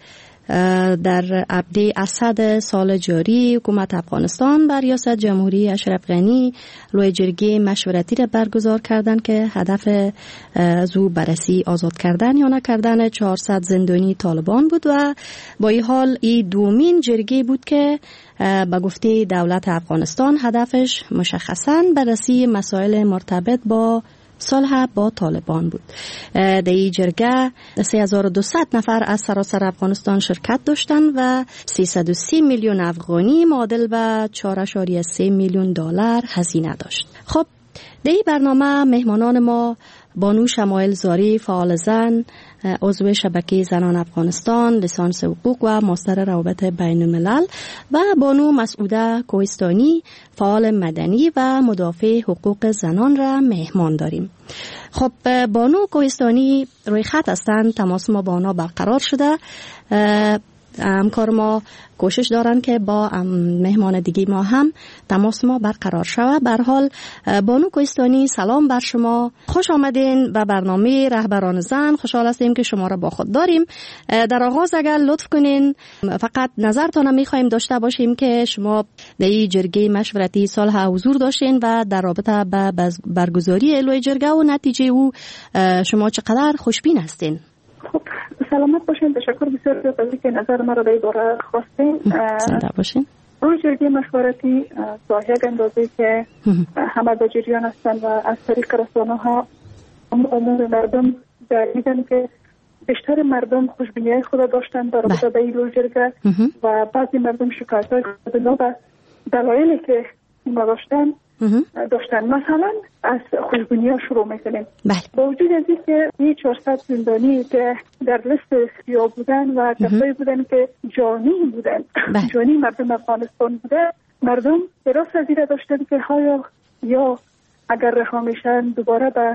در ابدی اسد سال جاری حکومت افغانستان بر ریاست جمهوری اشرف غنی لوی جرگه مشورتی را برگزار کردن که هدف زو بررسی آزاد کردن یا نکردن 400 زندانی طالبان بود و با این حال این دومین جرگه بود که به گفته دولت افغانستان هدفش مشخصاً بررسی مسائل مرتبط با صلح با طالبان بود. در این جرگه 3200 نفر از سراسر افغانستان شرکت داشتند و 330 میلیون افغانی معادل به 4.3 میلیون دلار هزینه داشت. خب در این برنامه مهمانان ما بانو شمایل زاری، فعال زن، عضو شبکه زنان افغانستان، لیسانس حقوق و ماستر روابط بین الملل، و بانو مسعوده کوهستانی، فعال مدنی و مدافع حقوق زنان را مهمان داریم. خب بانو کوهستانی روی خط هستند، تماس ما با آنها برقرار شده. همکار ما کوشش دارن که با مهمان دیگه ما هم تماس ما برقرار شود. به هر حال بانو کوهستانی، سلام بر شما، خوش آمدین به برنامه رهبران زن. خوشحال هستیم که شما را با خود داریم. در آغاز اگر لطف کنین فقط نظرتان میخوایم داشته باشیم که شما در این جرگه مشورتی صلح حضور داشتین و در رابطه با برگزاری الوی جرگه و نتیجه او شما چقدر خوشبین هستین؟ خب سلامت باشین. تشکر بسیار از اینکه نظر ما را به این باره خواستین. زنده باشین. روی جرگه مشورتی تا یک اندازه که همه در جریان هستند و از طریق رسانه‌ها عموم مردم دیدن که بیشتر مردم خوشبینی خود داشتن در رابطه با این روی جرگه و بعضی مردم شکایت‌های خود به دلایلی که ما داشتن. مثلا از خوشبینی ها شروع میکنیم. با وجود از اینکه این 400 زندانی که در لیست سیاه بودن و کسایی بودن که جانی بودن، جانی مردم افغانستان بوده، مردم راست از این داشتن که یا اگر رها میشن دوباره به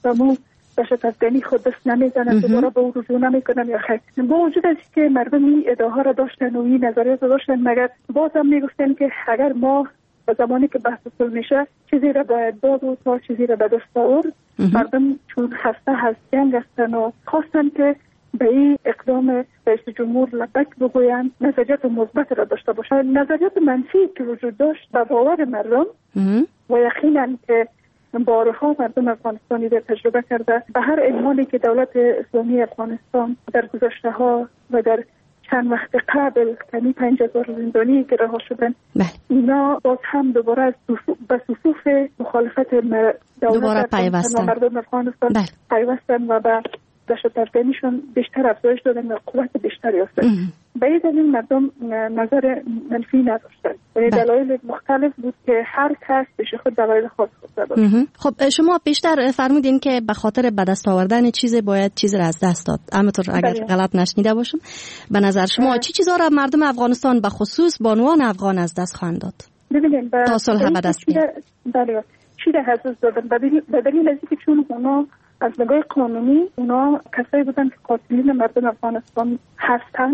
دشت افغانی خود دست نمیزنن، دوباره به او رجوع نمیکنن یا خیر. با وجود از که مردم این ادعاها را داشتن و این نظریات را داشتن، مگر باز هم میگفتن که اگر ما به زمانی که بحث صلح میشه چیزی را باید داد و تا چیزی را به دست آورد. مردم چون خسته از جنگ هستن و خواستن که به این اقدام رئیس جمهور لبک بگویند، نظریات مثبت را داشته باشند. نظریات منفی که وجود داشت به باور مردم و یقینا که بارها مردم افغانستانی در تجربه کرده، به هر اعمالی که دولت اسلامی افغانستان در گذشته ها و در چند وقت قبل کمی 5000 زندانی که رها شدن، اینا باز هم دوباره از به صفوف مخالفت دولت افغانستان و مردم افغانستان پیوستن و به دشت افغانیشون بیشتر افزایش دادن و قوت بیشتری یافتن. به این دلیل مردم نظر منفی نداشتن و دلایل مختلف بود که هر کس به خود دلایل خاص خود داشت. خب شما بیشتر فرمودین که به خاطر به دست آوردن چیز باید چیز را از دست داد. همینطور اگر غلط نشنیده باشم، به نظر شما چی چیزا را مردم افغانستان به خصوص بانوان افغان از دست خواهند داد؟ ببینید تا صلح به دست بیاد. بله، چی را از دست دادن؟ به دلیل از اینکه چون اونا از نگاه قانونی اونا کسایی بودن که قاتلین مردم افغانستان هستن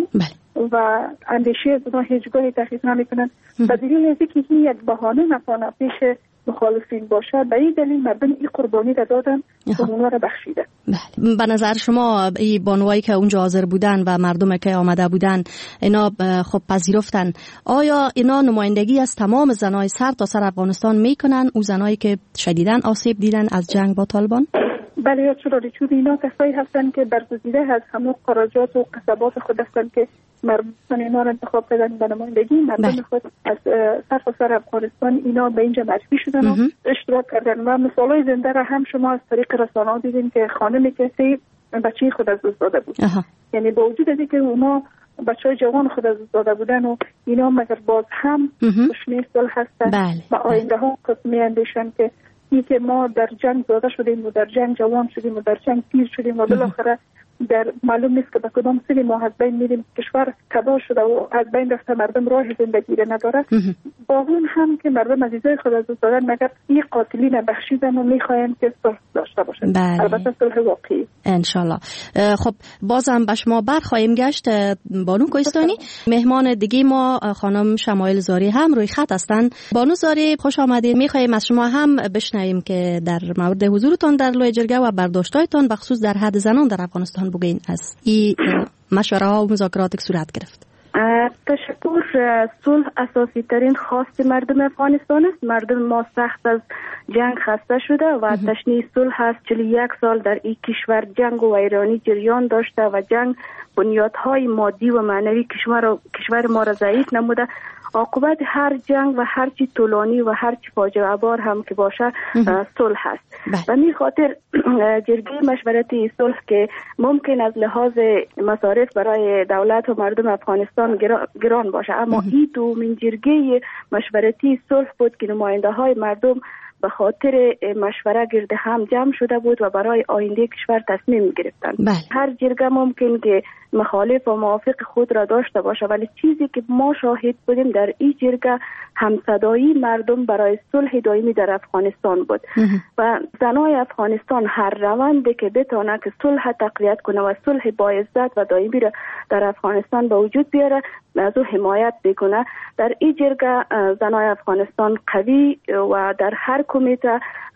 و اندیشه از اونا هیچگاهی تحقیق نمیکنن. به دلیل از اینکه این یک بهانه نتونه پیش مخالفین باشه، به این دلیل مردم این قربانی را دادن و اونا را بخشیدن. به نظر شما این بانوایی که اونجا حاضر بودن و مردم که آمده بودن اینا خب پذیرفتن، آیا اینا نمایندگی از تمام زنای سر تا سر افغانستان میکنن، او زنایی که شدیداً آسیب دیدن از جنگ با طالبان؟ بله، چرا چون اینا کسایی هستن که برگزیده از همون قراجات و قصبات خود هستن که مردم اینا را انتخاب کردن به نمایندگی مردم خود از سرتاسر افغانستان اینا به اینجا معرفی شدن و اشتراک کردن و مثالای زنده را هم شما از طریق رسانه‌ها دیدین که خانمی که بچه خود از دست داده بود. یعنی با وجود اینکه اونا بچهای جوان خود از دست داده بودن و اینا مگر باز هم دشمن صلح هستن و آینده ها قسمی اندیشن که این که ما در جنگ زاده شدیم و در جنگ جوان شدیم و در جنگ پیر شدیم و بالاخره در معلوم نیست که به کدام سری ما از بین میریم، کشور تباه شده و از بین رفته، مردم راه زندگی را نداره. با اون هم که مردم عزیزای خود از دست دادن مگر این قاتلین بخشیدن و میخواین که صلح داشته باشن. البته صلح واقعی انشالله. خب بازم به شما برخواهیم گشت. بانو کوهستانی، مهمان دیگه ما خانم شمایل زاری هم روی خط هستن. بانو زاری خوش آمدید. میخواهیم از شما هم بشنویم که در مورد حضورتان در لوی جرگه و برداشتایتان بخصوص در حد زنان در افغانستان بگین از این مشوره ها و مذاکراتی که صورت گرفت. تشکر. صلح اساسی ترین خواست مردم افغانستان است. مردم ما سخت از جنگ خسته شده و تشنه صلح است. 41 سال در این کشور جنگ و ویرانی جریان داشته و جنگ بنیادهای مادی و معنوی کشور ما را ضعیف نموده. عاقبت هر جنگ و هر چی طولانی و هر چی فاجعه بار هم که باشه صلح است. و می خاطر جرگه مشورتی صلح که ممکن از لحاظ مصارف برای دولت و مردم افغانستان گران باشه، اما این دومین جرگه مشورتی صلح بود که نماینده های مردم به خاطر مشوره گرد هم جمع شده بود و برای آینده کشور تصمیم گرفتند. هر جرگه ممکن که مخالف و موافق خود را داشته باشه، ولی چیزی که ما شاهد بودیم در این جرگه همصدایی مردم برای صلح دائمی در افغانستان بود و زنای افغانستان هر روندی که بتونه که صلح تقویت کنه و صلح با عزت و دائمی را در افغانستان به وجود بیاره از او حمایت بکنه. در این جرگه زنای افغانستان قوی و در هر کمیته،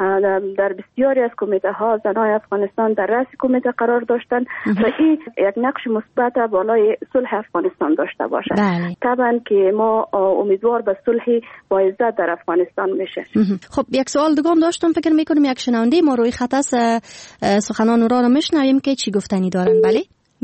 در بسیاری از کمیته ها زنای افغانستان در رأس کمیته قرار داشتن و این یک نقش مثبت بالای صلح افغانستان داشته باشه. طبعا که ما امیدوار به صلح با عزت در افغانستان میشه. خب یک سوال دیگه هم داشتم، فکر میکنم یک شنونده ما روی خط است، سخنان را میشنویم که چی گفتنی دارن. بله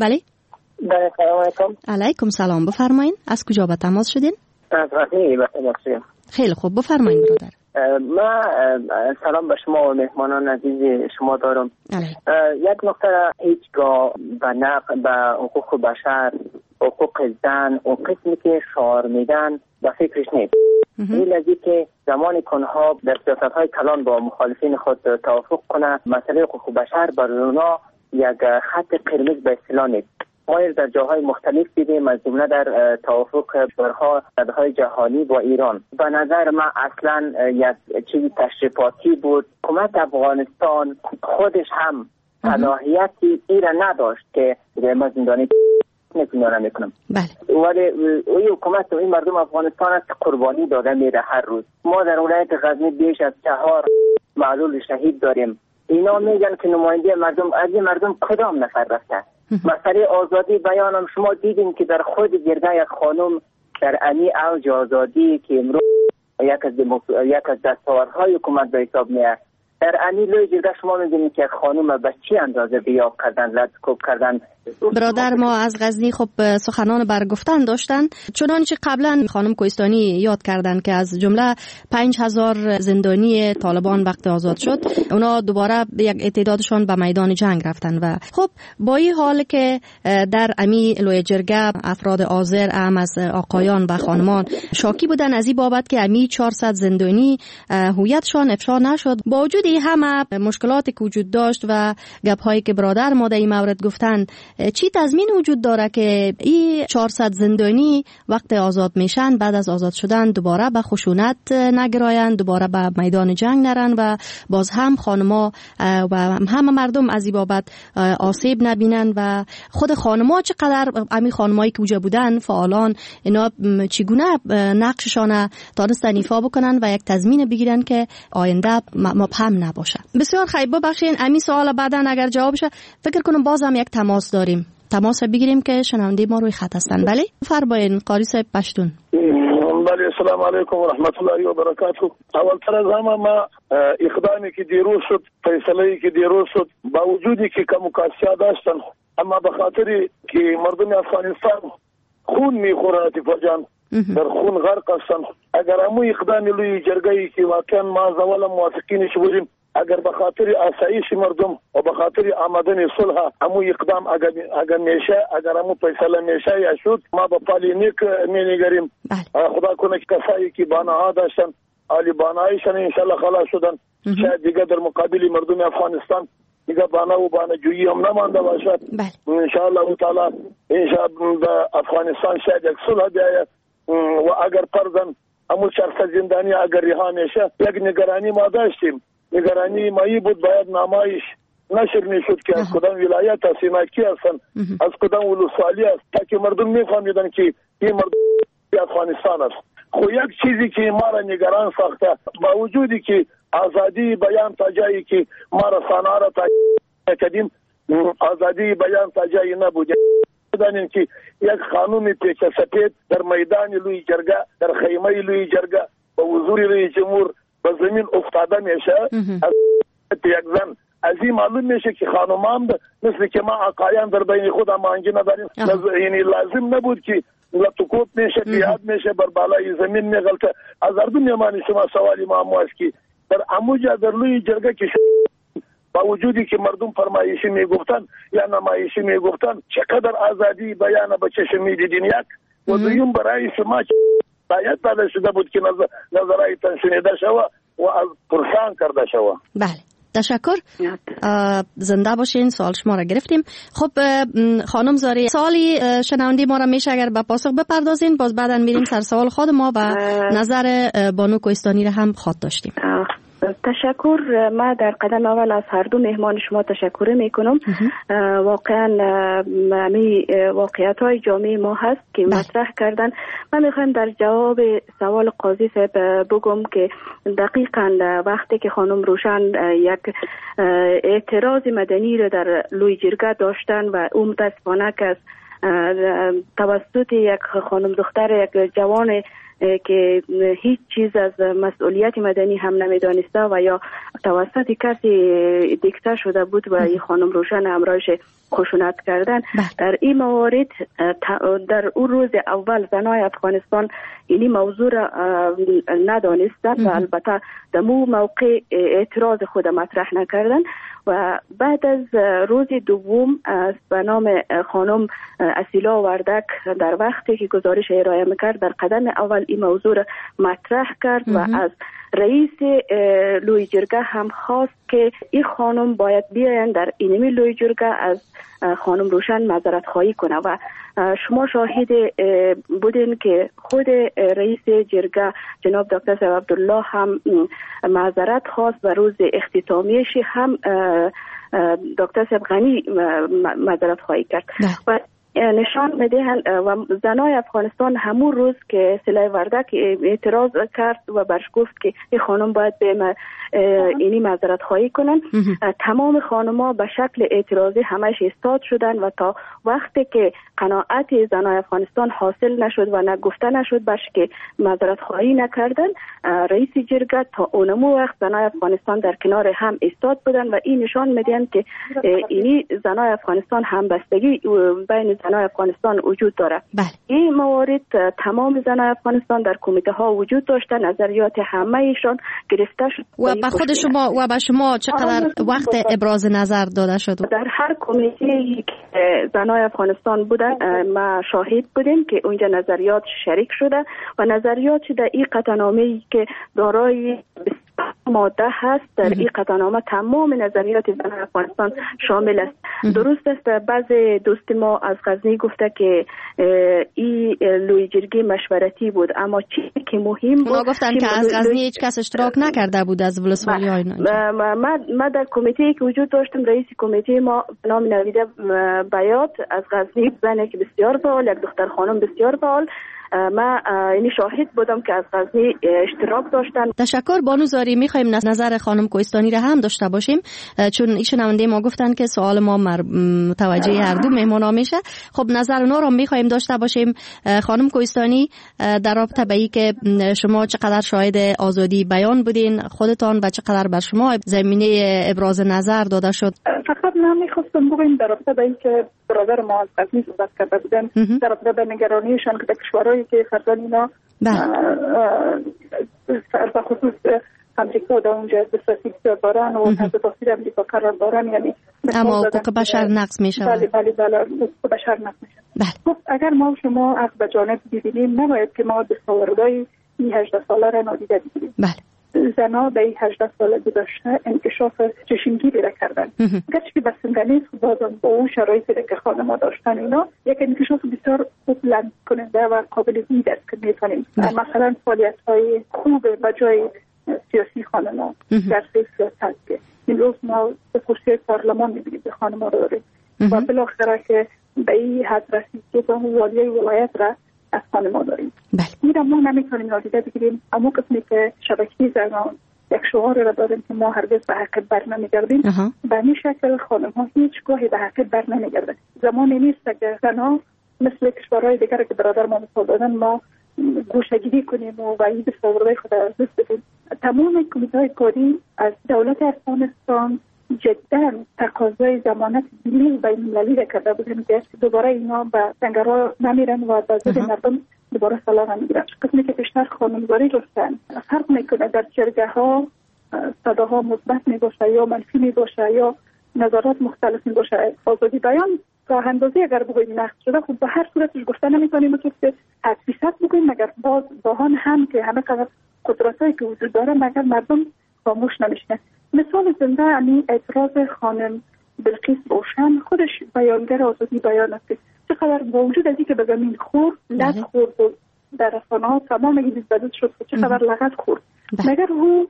سلام علیکم. علیکم سلام، بفرمایید. از کجا به تماس شدین؟ از رفیق خیلی خوب، بفرمایید برادر. ما سلام به شما و مهمانان عزیز شما دارم. یک نکته را هیچگاه به نقد به حقوق بشر، حقوق زن و قسمی که شعار میدن به فکرش نیست. این لازم که زمانی که آنها در سیاست‌های کلان با مخالفین خود توافق کنه، مسئله حقوق بشر برای اونا یک خط قرمز به اصطلاح نیست. ما در جاهای مختلف دیدیم، از جمله در توافق برها صدهای جهانی با ایران. به نظر من اصلا یک چیز تشریفاتی بود. حکومت افغانستان خودش هم صلاحیتی ای را نداشت که ما زندانی نمیکنم. بله. ولی این حکومت و این مردم افغانستان است قربانی داده میره هر روز. ما در ولایت غزنی بیش از 4 معلول شهید داریم. اینا میگن که نماینده مردم، از این مردم کدام نفر رفته؟ مسئله آزادی بیانم شما دیدین که در خود جرگه یک خانم در امی اوج آزادی که امروز یک از دستاوردهای حکومت به حساب میاد، در امی لوی جرگه شما می‌بینید که خانم به چه اندازه بیاب کردن، لطکوب کردن. برادر ما از غزنی خب سخنان برگفتن داشتن، چنانچه قبلا خانم کوهستانی یاد کردن که از جمله 5000 زندانی طالبان وقت آزاد شد، اونا دوباره یک تعدادشان به میدان جنگ رفتن و خب با این حال که در امی لوی جرگه افراد حاضر هم از آقایان و خانمان شاکی بودن از این بابت که امی 400 زندانی هویتشان افشا نشد. با وجود این همه مشکلاتی که وجود داشت و گپ‌هایی که برادر ما در این مورد گفتن، چی تضمین وجود داره که این 400 زندانی وقت آزاد میشن، بعد از آزاد شدن دوباره به خشونت نگرایند، دوباره به میدان جنگ نرن و باز هم خانما و همه مردم از این بابت آسیب نبینن و خود خانما چقدر امی خانمایی که اونجا بودن فعالان اینا چگونه نقششان تانستن ایفا بکنن و یک تضمین بگیرن که آینده مبهم نباشه. بسیار خیلی ببخشین امی سوال بعدن اگر جواب شه فکر کنم باز هم یک تماس داریم، تماس بگیریم که شنونده ما روی خط هستن. بله فرمایین قاری صاحب پشتون. بله السلام علیکم و رحمت الله و برکاته. اولتر از همه ما اقدامی که دیروز شد، فیصله‌ای که دیروز شد، با وجودی که کموکاسیا داشتن اما به خاطری که مردم افغانستان خون میخوره اتفاق جان در خون غرق هستن، اگر همو اقدام لوی جرگه‌ای که واقعا ما زوال موافقینش بودیم، اگر به خاطر آسایش مردم و به خاطر آمدن صلح همو اقدام اگر میشه، اگر همو فیصله میشه یا شد، ما به پالی نیک مینگریم. خدا کنه که کسایی که باناها داشتن عالی بانایشان انشالله خلاص شدن، شاید دیگه در مقابل مردم افغانستان دیگه بانا و باناجویی هم نمانده باشد. انشالله تعالی انشالله به افغانستان شاید یک صلح بیاید و اگر پرزن همو 400 زندانی اگر رها میشه، یک نگرانی ما داشتیم. نگرانی مایی بود باید نمایش نشر میشد که از کدام ولایت هست، اینا کی هستن، از کدام ولسوالی است، تا که مردم میفهمیدن که این مردم افغانستان است. خو یک چیزی که ما را نگران ساخته، با وجودی که آزادی بیان تا جایی که ما رسانه را کردیم، آزادی بیان تا جایی نبود. دانیم که یک خانوم پیچه سپید در میدان لوی جرگه، در خیمه لوی جرگه با حضور رئیس جمهور به زمین افتاده میشه، از یک زن از این معلوم میشه که خانومان مثل که ما آقایان در بین خود امانگی نداریم، یعنی لازم نبود که لطکوب میشه، بیاد میشه، بر بالای زمین میغلطه. از اردو میمانی شما سوالی ما است که در اموجا در لوی جرگه که با وجودی که مردم فرمایشی میگفتن یا نمایشی میگفتن، چقدر آزادی بیان به چشم میدیدین. یک و دویم برای شما باید داده شده بود که نظرایتان شنیده شوه و از پرسان کرده شوه. بله تشکر، زنده باشین. سوال شما را گرفتیم. خب خانم زاری، سوالی شنونده ما را میشه اگر به پاسخ بپردازین، باز بعدا میریم سر سوال خود ما و نظر بانو کوهستانی را هم خواد داشتیم. تشکر. ما در قدم اول از هر دو مهمان شما تشکر میکنم. واقعا می واقعیت های جامعه ما هست که مطرح کردن. من میخوایم در جواب سوال قاضی صاحب بگم که دقیقا وقتی که خانم روشن یک اعتراض مدنی رو در لوی جرگه داشتن و اون متاسفانه که توسط یک خانم دختر، یک جوان که هیچ چیز از مسئولیت مدنی هم نمیدانسته و یا توسط کسی دیکته شده بود و این خانم روشن همراهش خشونت کردن. در این موارد در اون روز اول زنای افغانستان اینی موضوع را ندانستن و البته در مو موقع اعتراض خود مطرح نکردن و بعد از روز دوم به نام خانم اسیلا وردک در وقتی که گزارش ارائه میکرد در قدم اول این موضوع را مطرح کرد و از رئیس لوی جرگه هم خواست که این خانم باید بیاین در اینمی لوی جرگه از خانم روشن معذرت خواهی کنه و شما شاهد بودین که خود رئیس جرگه جناب دکتر صاحب عبدالله هم معذرت خواست و روز اختتامیش هم دکتر صاحب غنی معذرت خواهی کرد و نشان میدهند و زنای افغانستان همون روز که سلای وردک اعتراض کرد و برش گفت که این خانم باید به اینی معذرت خواهی کنن، تمام خانم‌ها به شکل اعتراضی همش ایستاد شدن و تا وقتی که قناعت زنای افغانستان حاصل نشد و نگفته نشد باش که معذرت خواهی نکردن، رئیس جرگه تا اونمو وقت زنای افغانستان در کنار هم ایستاد بودن و این نشان میدهند که اینی زنای افغانستان همبستگی بین زنای افغانستان وجود داره. این موارد تمام زنای افغانستان در کمیته ها وجود داشته، نظریات همه ایشان گرفته شد و به خود شما و به شما چقدر وقت ابراز نظر داده شد؟ در هر کمیته که زنای افغانستان بودن ما شاهد بودیم که اونجا نظریات شریک شده و نظریات در این قطعنامه‌ای که دارای ماده هست در این قطعنامه تمام نظریات زنان افغانستان شامل است. درست است بعض دوست ما از غزنی گفته که این لوی جرگه مشورتی بود، اما چیزی که مهم بود اونا گفتن که از غزنی هیچ کس اشتراک نکرده بود از ولسوالی های ما در کمیته که وجود داشتم رئیس کمیته ما نام نویده بیات از غزنی، زنی که بسیار فعال، یک دختر خانم بسیار فعال، ما اینی شاهد بودم که از غزنی اشتراک داشتن. تشکر بانو زاری. میخوایم نظر خانم کوهستانی را هم داشته باشیم چون این شنونده ما گفتن که سوال ما متوجه هر دو مهمانا میشه. خب نظر اونا رو میخوایم داشته باشیم. خانم کوهستانی در رابطه به این که شما چقدر شاهد آزادی بیان بودین خودتان و چقدر بر شما زمینه ابراز نظر داده شد؟ فقط من میخواستم بگویم در رابطه به این که برادر ما از غزنی صحبت کرده بودن در رابطه به نگرانیشان که در کشورهایی که فرزان اینا به خصوص امریکا در اونجا دسترسی دارن و تحت تاثیر امریکا قرار دارن، یعنی اما حقوق بشر نقض میشه. بله حقوق بشر نقض میشه. خب اگر ما شما از به جانب ببینیم نباید که ما دستاوردهای این 18 ساله را نادیده بگیریم. زنها به این 18 سال گذشته انکشاف چشمگیری را کردن. گرچه که بسنده نیست بازم با اون شرایطی که خانم‌ها داشتن اینا یک انکشاف بسیار خوب لمس کننده و قابل دید است که می‌تونیم مثلا فعالیت‌های خوب و جای سیاسی خانم‌ها در سیاست که این روز ما به کرسی پارلمان می‌بینیم که خانم‌ها رو داریم و بالاخره که به این حد رسید که به والیای ولایت را از خانم‌ها داریم. میرم ما نمیتونیم نادیده بگیریم اما قسمی که شبکه زنان یک شعار را داریم که ما هرگز به حق بر نمیگردیم، به این شکل خانم‌ها هیچگاهی به حق بر نمیگردن. زمانی نیست که زنها مثل کشورهای دیگر که برادر ما مثال دادن ما گوشه‌گیری کنیم و این دستاوردهای خود را از دست بدیم. تمام کمیته‌های کاری از دولت افغانستان جدا تقاضای ضمانت ملی بین المللی را کرده بودیم که دوباره اینا به سنگرها نمیرن و به ضد مردم دوباره سلاح نمیگیرن. قسمی که بیشتر خانم‌زاری رفتن فرق میکنه در جرگه ها صداها مثبت میباشه یا منفی میباشه یا نظرات مختلف میباشه. آزادی بیان راه اندازی اگر بگوییم نقض شده خب به هر صورتش گفته نمیتونیم که 100% بگوییم مگر باز باهان هم که همه قدرتایی که وجود داره مگر مردم خاموش نمیشن. مثال زنده همین اعتراض خانم بلقیس روشن خودش بیانگر آزادی بیان است. چقدر با وجود از اینکه به زمین خورد لغت خورد و در رسانه‌ها تمام این بدود شد چقدر لغت خورد مگر او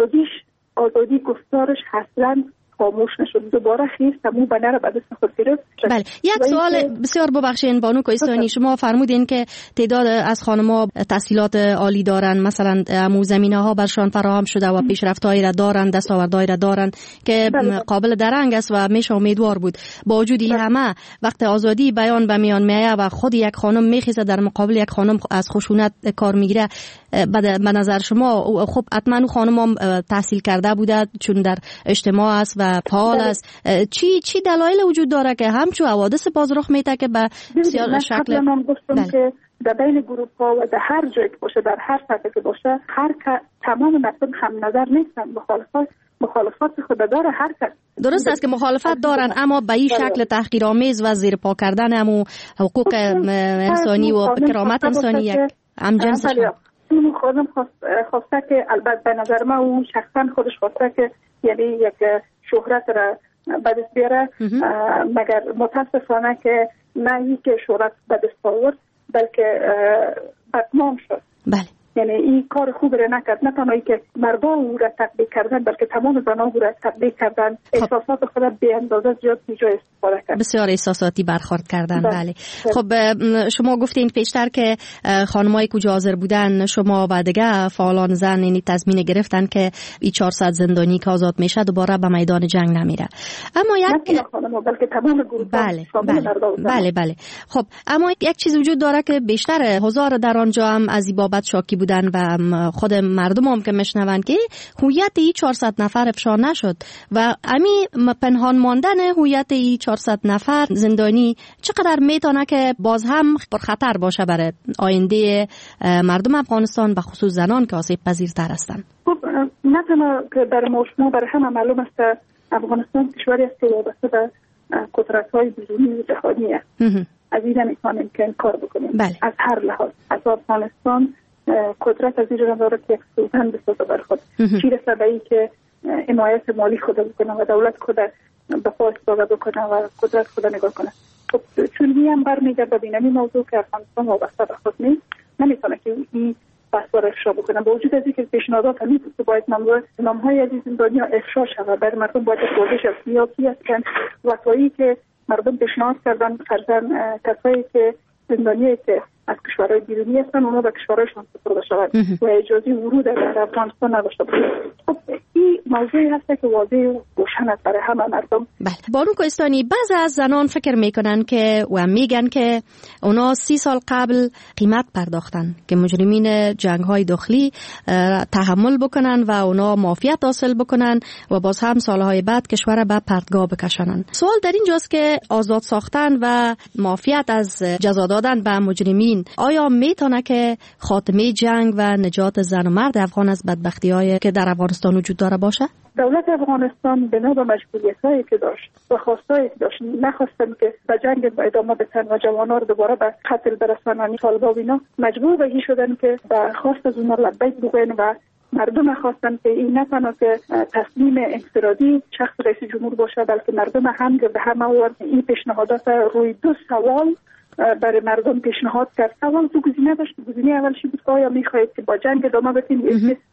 آزادی گفتارش اصلا خاموش نشد، دوباره خیز تموم بنره به دست خود گرفت. بله یک سوال بسیار ببخشین بانو کوهستانی، شما فرمودین که تعداد از خانم‌ها تحصیلات عالی دارن، مثلا امو زمینه‌ها برشان فراهم شده و پیشرفت‌هایی را دارن، دستاوردهایی را دارن که قابل درنگ است و میشه امیدوار بود. با وجود این همه وقت آزادی بیان به میان میاد و خود یک خانم میخیزه در مقابل یک خانم از خشونت کار میگیره، به نظر شما خب حتما خانم‌ها تحصیل کرده بوده چون در اجتماع است و فعال است، چی دلایل وجود داره که همچون حوادث باز رخ میده که به بسیار شکل من گفتم که در بین گروه‌ها و در هر جایی که باشه در هر سطحی که باشه تمام مردم هم نظر نیستن، مخالفات خود داره هر کس. درست است که مخالفت دارن اما به این شکل تحقیرآمیز و زیر پا کردن همو حقوق انسانی و کرامت انسانی یک همجنس اون خودم خواسته که البته به نظر من اون شخصا خودش خواسته که یعنی یک شهرت را به دست بیاره، مگر متاسفانه که نه این که شهرت به دست آورد بلکه بدنام شد. بله. یعنی این کار خوب را نکرد، نه تنها که مردان او را تطبیق کردن بلکه تمام زنان او را تطبیق کردن. احساسات خود به اندازه زیاد بیجای استفاده کرد، بسیار احساساتی برخورد کردن. بله. خب شما گفتین پیشتر که خانمایی که حاضر بودن شما و دیگه فعالان زن یعنی تضمین گرفتن که این 400 زندانی که آزاد میشه دوباره به میدان جنگ نمیره. اما یک بلکه تمام گروه. بله. خب اما یک چیز وجود داره که بیشتر هزار در آنجا هم از این بابت شاکی بودن و خود مردم هم که میشنون که هویت ای 400 نفر افشا نشد و امی پنهان ماندن هویت ای 400 نفر زندانی چقدر میتونه که باز هم پرخطر باشه برای آینده مردم افغانستان به خصوص زنان که آسیب پذیرتر هستند. خب نه تنها که برای شما برای همه معلوم است افغانستان کشوری است که وابسته به قدرت‌های بیرونی و جهانی است. از این نمی‌توانیم که انکار بکنیم. از هر لحاظ از افغانستان قدرت از این داره که یک سلطان بسازه بر خود، چی رسه به این که حمایت مالی خود بکنه و دولت خود به پا استفاده بکنه و قدرت خود نگاه کنه. خب چون این هم برمیگرده به این موضوع که افغانستان وابسته به خود نیست، نمیتونه که این بحث‌ها افشا بکنه. با وجود از اینکه پیشنهادات همین بود که باید نام‌های از این زندانی‌ها افشا شود، بر مردم باید پرسش از سیاسی هستند وقتی که مردم پیشنهاد کردن فرضاً کسایی که زندانیایی که از کشورهای بیرونی هستن اونا به کشورهایشان سپرده شود و اجازه ورود در افغانستان نداشته باشند. خب این موضوعی هست که واضح و روشن است برای همه مردم. بله. بانو کوهستانی، بعضی از زنان فکر میکنن که و میگن که اونا 30 سال قبل قیمت پرداختن که مجرمین جنگ‌های داخلی تحمل بکنن و اونا معافیت حاصل بکنن و باز هم سالهای بعد کشور به پرتگاه بکشونن. سوال در اینجاست که آزاد ساختن و معافیت از جزا دادن به مجرمین آیا میتونه که خاتمه جنگ و نجات زن و مرد افغان از بدبختی‌هایی که در افغانستان وجود داره باشه؟ دولت افغانستان بنا به مجبوریت‌هایی که داشت و خواستایی که داشت نخواستن که به جنگ ادامه بدن و جوانان رو دوباره به قتل برسانن. طالبان اینا مجبور به این شدن که به خواست از اونها لبیک بگوین و مردم خواستن که این نه تنها که تصمیم انفرادی شخص رئیس جمهور باشه بلکه مردم هم به هم آورد. این پیشنهادات روی 2 سوال برای مردم پیشنهاد کرد. اول 2 گزینه داشت. گزینه اولش بود که آیا می‌خواهید که با جنگ ادامه بدیم؟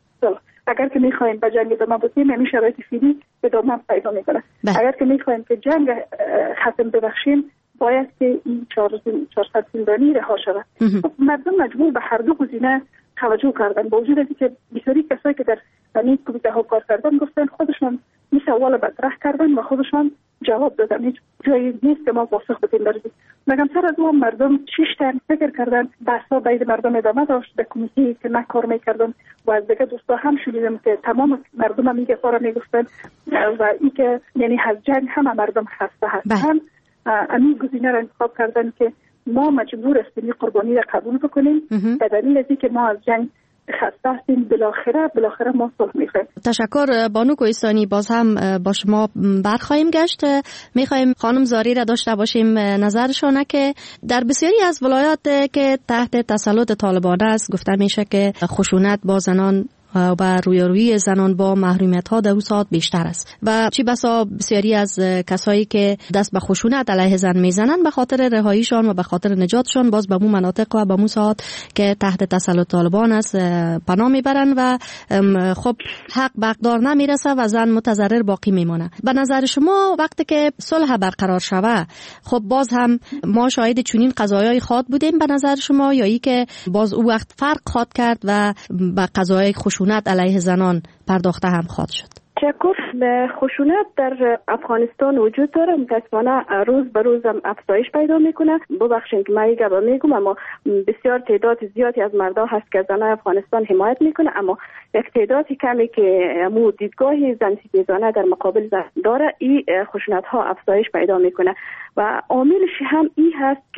اگر که می‌خوایم با جنگ ادامه بدیم یعنی شرایط فعلی ادامه پیدا می‌کنه. اگر که می‌خوایم که جنگ ختم ببخشیم باید که این 400 زندانی رها شود. مردم مجبور به هر 2 گزینه توجه کردن. با وجود اینکه بسیاری کسایی که در این کمیته ها کار کردن گفتن خودشون این سوال مطرح کردن و خودشون جواب دادن. هیچ جایی نیست که ما پاسخ بدیم درجه. مگم سر از اون مردم 6 تن فکر کردن، بحثا بین مردم ادامه داشت. به کمیته که من کار میکردم و از دیگه دوستا هم شنیدم که تمام مردم هم کارا میگفتن و این که یعنی از جنگ همه مردم خسته هستن. همین گزینه را انتخاب کردن که ما مجبور هستیم قربانی را قبول بکنیم به دلیل از اینکه ما از جنگ خسته هستیم. بالاخره ما صلح میخوایم. تشکر بانو کوهستانی. باز هم با شما برخواهیم گشت. میخوایم خانم زاری را داشته باشیم نظرشونه که در بسیاری از ولایات که تحت تسلط طالبان است گفته میشه که خشونت با زنان و رویارویی زنان با محرومیت ها در اون ساعت بیشتر است و چی بسا بسیاری از کسایی که دست به خشونت علیه زن میزنن به خاطر رهاییشان و به خاطر نجاتشان باز به اون مناطق و به اون ساعت که تحت تسلط طالبان است پناه میبرن و خب حق به حقدار نمیرسه و زن متضرر باقی میمونه. به نظر شما وقتی که صلح برقرار شوه خب باز هم ما شاهد چنین قضایای خواد بودیم به نظر شما یا ای که باز او وقت فرق خواد کرد و به قضایای خشونت علیه زنان پرداخته هم خواهد شد؟ تشکر. خشونت در افغانستان وجود داره، متاسفانه روز به روز هم افزایش پیدا میکنه. ببخشید که من اینجا میگم اما بسیار تعداد زیادی از مردها هست که زنان افغانستان حمایت میکنه، اما یک تعداد کمی که مو دیدگاه زن ستیزانه در مقابل زن داره، این خشونت ها افزایش پیدا میکنه و عاملش هم این هست که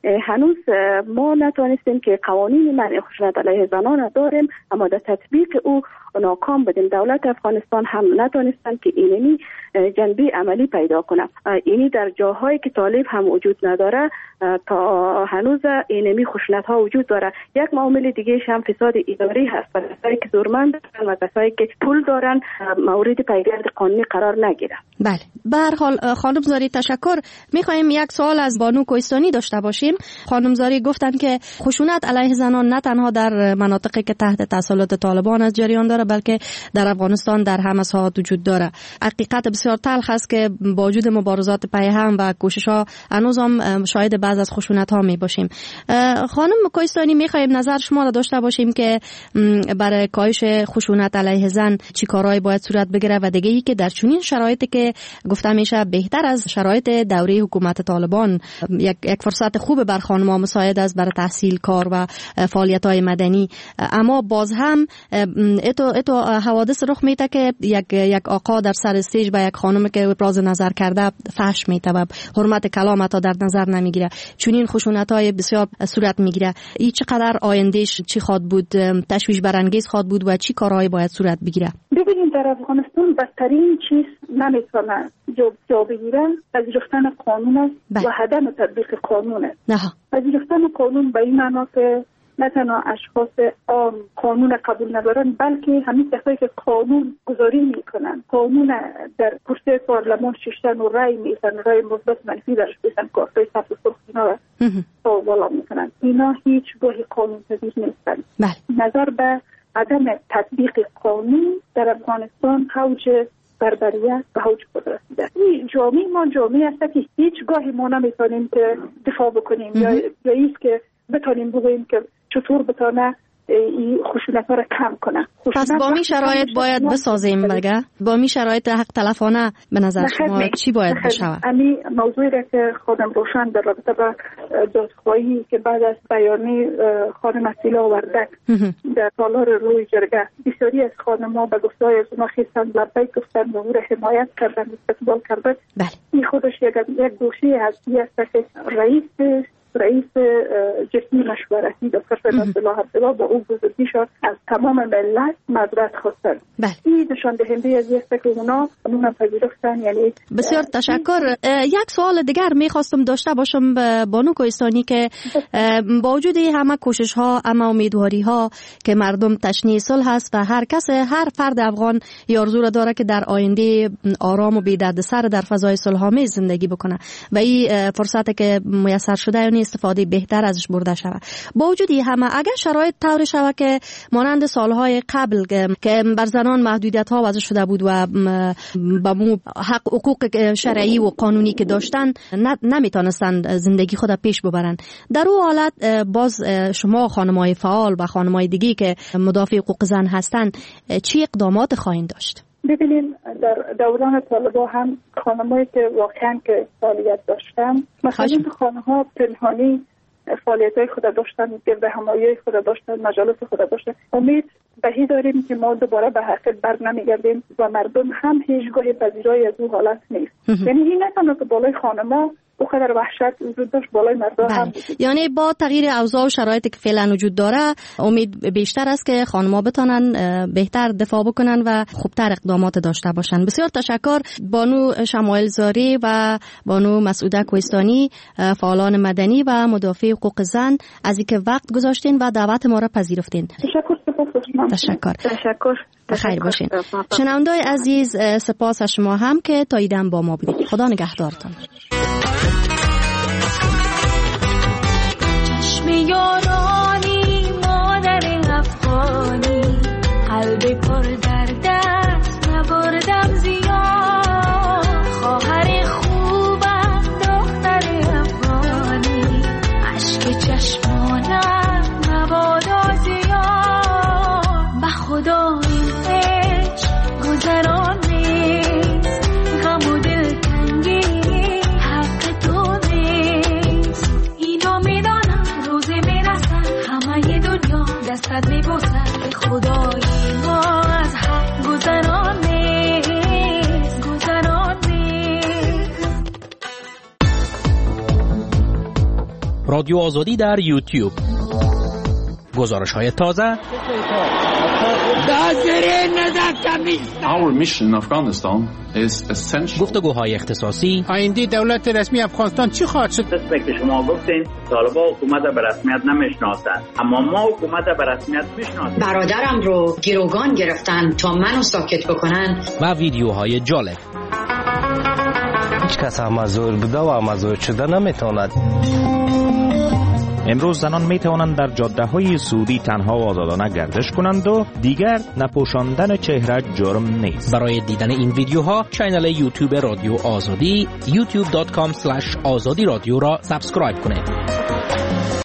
هنوز ما نتوانستیم که قوانین منع خشونت علیه زنان داریم، اما در تطبیق او ناکام بودیم. دولت افغانستان هم نتوانستند که اینمی جنبه عملی پیدا کنه. اینی در جاهایی که طالب هم وجود نداره تا هنوز اینمی خشونت ها وجود داره. یک معامل دیگه هم فساد اداری هست. کسایی که زورمند و کسایی که پول دارن مورد پیگرد قانونی قرار نگیره. بله، به هر حال خانم زاری تشکر. میخوایم یک سوال از بانو کوهستانی داشته باشیم. خانم زاری گفتن که خشونت علیه زنان نه تنها در مناطقی که تحت تسلط طالبان از جریان داره بلکه در افغانستان در همه ساحات وجود داره. حقیقت بسیار تلخ است که با وجود مبارزات پیهم و کوشش‌ها هنوز هم شاهد بعض از خشونت‌ها میباشیم. خانم کوهستانی میخوایم نظر شما را داشته باشیم که برای کاهش خشونت علیه زن چی کارهایی باید صورت بگیره و دیگه ای که در چنین شرایطی که گفته میشه بهتر از شرایط دوره حکومت طالبان یک فرصت خوب بر خانم‌ها مساعد است برای تحصیل، کار و فعالیت‌های مدنی، اما باز هم اتو حوادث رخ میده که یک آقا در سر استیج با یک خانم که ابراز نظر کرده فحش میده و حرمت کلام حتی در نظر نمیگیره. چنین خشونت‌های بسیار صورت میگیره. این چقدر آیندهش چی خواد بود، تشویش برانگیز خواد بود و چی کارهایی باید صورت بگیره؟ ببینید در افغانستان بدترین چیز نمیتونه جا بگیره پذیرفتن قانون است و عدم تطبیق قانون است. پذیرفتن قانون به این معنا که نه تنها اشخاص عام قانون قبول ندارن بلکه همین کسایی که قانون گذاری میکنن، قانون در کرسی پارلمان ششتن و رای میزن، رای مثبت منفی درش بیسن، کارتای سبز و سرخ اینا رو بالا میکنن. اینا هیچ گاهی قانون پذیر نیستن. نظر به عدم تطبیق قانون در افغانستان اوج بربریت و اوج خود رسیده. این جامعه ما جامعه است که هیچ گاهی ما نمیتونیم که دفاع بکنیم یا ایست که بتونیم بگوییم که چطور بتونه این خشونت ها را کم کنه. پس با می شرایط باید بسازیم بگه؟ با می شرایط حق تلفانه به نظر شما چی باید بشود؟ امی موضوعی را که خودم روشن در رابطه با دادخواهی که بعد از بیانی خانم اصیلا وردک در تالار روی جرگه بسیاری از خانم‌ها به گفته‌های از اونا خیستند، لبیک گفتند و او را حمایت کردند، استقبال کردند. این خودش یک دوشی هستی است که رئیس جسمی مشورتی دکتر فضلالله عبدالله با او بزرگیشان از تمام ملت معذرت خواستند. این نشان دهنده از است که اونا قانون پذیرفتن. یعنی بسیار تشکر. یک سوال دیگر میخواستم داشته باشم به بانو کوهستانی که با وجود همه کوشش ها، همه امیدواری ها که مردم تشنه صلح هست و هر فرد افغان آرزو را داره که در آینده آرام و بی دردسر در فضای صلح‌آمیز زندگی بکنه و این فرصتی که میسر شده یعنی استفاده بهتر ازش برده شود. با وجود همه اگر شرایط طور شود که مانند سالهای قبل که بر زنان محدودیت ها وضع شده بود و با حقوق شرعی و قانونی که داشتن نمیتونستن زندگی خود پیش ببرن، در اون حالت باز شما خانمای فعال و خانمای دیگی که مدافع حقوق زن هستن چی اقدامات خواهید داشت؟ ببینیم در دوران طالبا هم خانمایی که واقعا که فعالیت داشتن، مثلا خانم‌ها پنهانی فعالیت‌های خود داشتن، گرد همایی خود داشتن، مجالس خود داشتن. امید بهی داریم که ما دوباره به حقیقت بر نمیگردیم و مردم هم هیچگاه پذیرایی از اون حالت نیست. یعنی این نه تنها که بالای خانم‌ها بخاطر وحشت وجود داشت، بالای مردم هم وجود. یعنی با تغییر اوضاع و شرایطی که فعلا وجود داره امید بیشتر است که خانم‌ها بتونن بهتر دفاع بکنن و خوبتر اقدامات داشته باشن. بسیار تشکر بانو شمایل زاری و بانو مسعوده کوهستانی، فعالان مدنی و مدافع حقوق زن، از اینکه وقت گذاشتین و دعوت ما را پذیرفتین. تشکر. بخیر باشین. شنونده‌های عزیز سپاس از شما هم که تا ایدن با ما بودید. خدا نگهدارتان. چشم یارانی مادر افغانی، قلب پر در دست نبردم زیاد، خواهر خوبم دختر افغانی، اشک چشمانم مبادا زیاد، به خدا این عشق گذران نیست، غم و دلتنگی حق تو نیست، اینا میدانم روزی میرسن همه دنیا دستت میبوسن، خدای ما از حق گذران نیست، گذران نیست. رادیو آزادی در یوتیوب. گزارش‌های تازه. Our mission in Afghanistan is essential. گفتگوهای اختصاصی. آینده دولت رسمی افغانستان چی خواهد شد؟ که شما گفتین طالبان حکومت به رسمیت نمیشناسند، اما ما حکومت به رسمیت میشناسیم. برادرم رو گروگان گرفتن تا منو ساکت بکنن. و ویدیوهای جالب. هیچ کس مزور بوده و مزور شده نمیتواند. امروز زنان می توانند در جاده‌های سعودی تنها و آزادانه گردش کنند و دیگر نپوشاندن چهره جرم نیست. برای دیدن این ویدیوها کانال یوتیوب رادیو آزادی youtube.com/azadi radio را سابسکرایب کنید.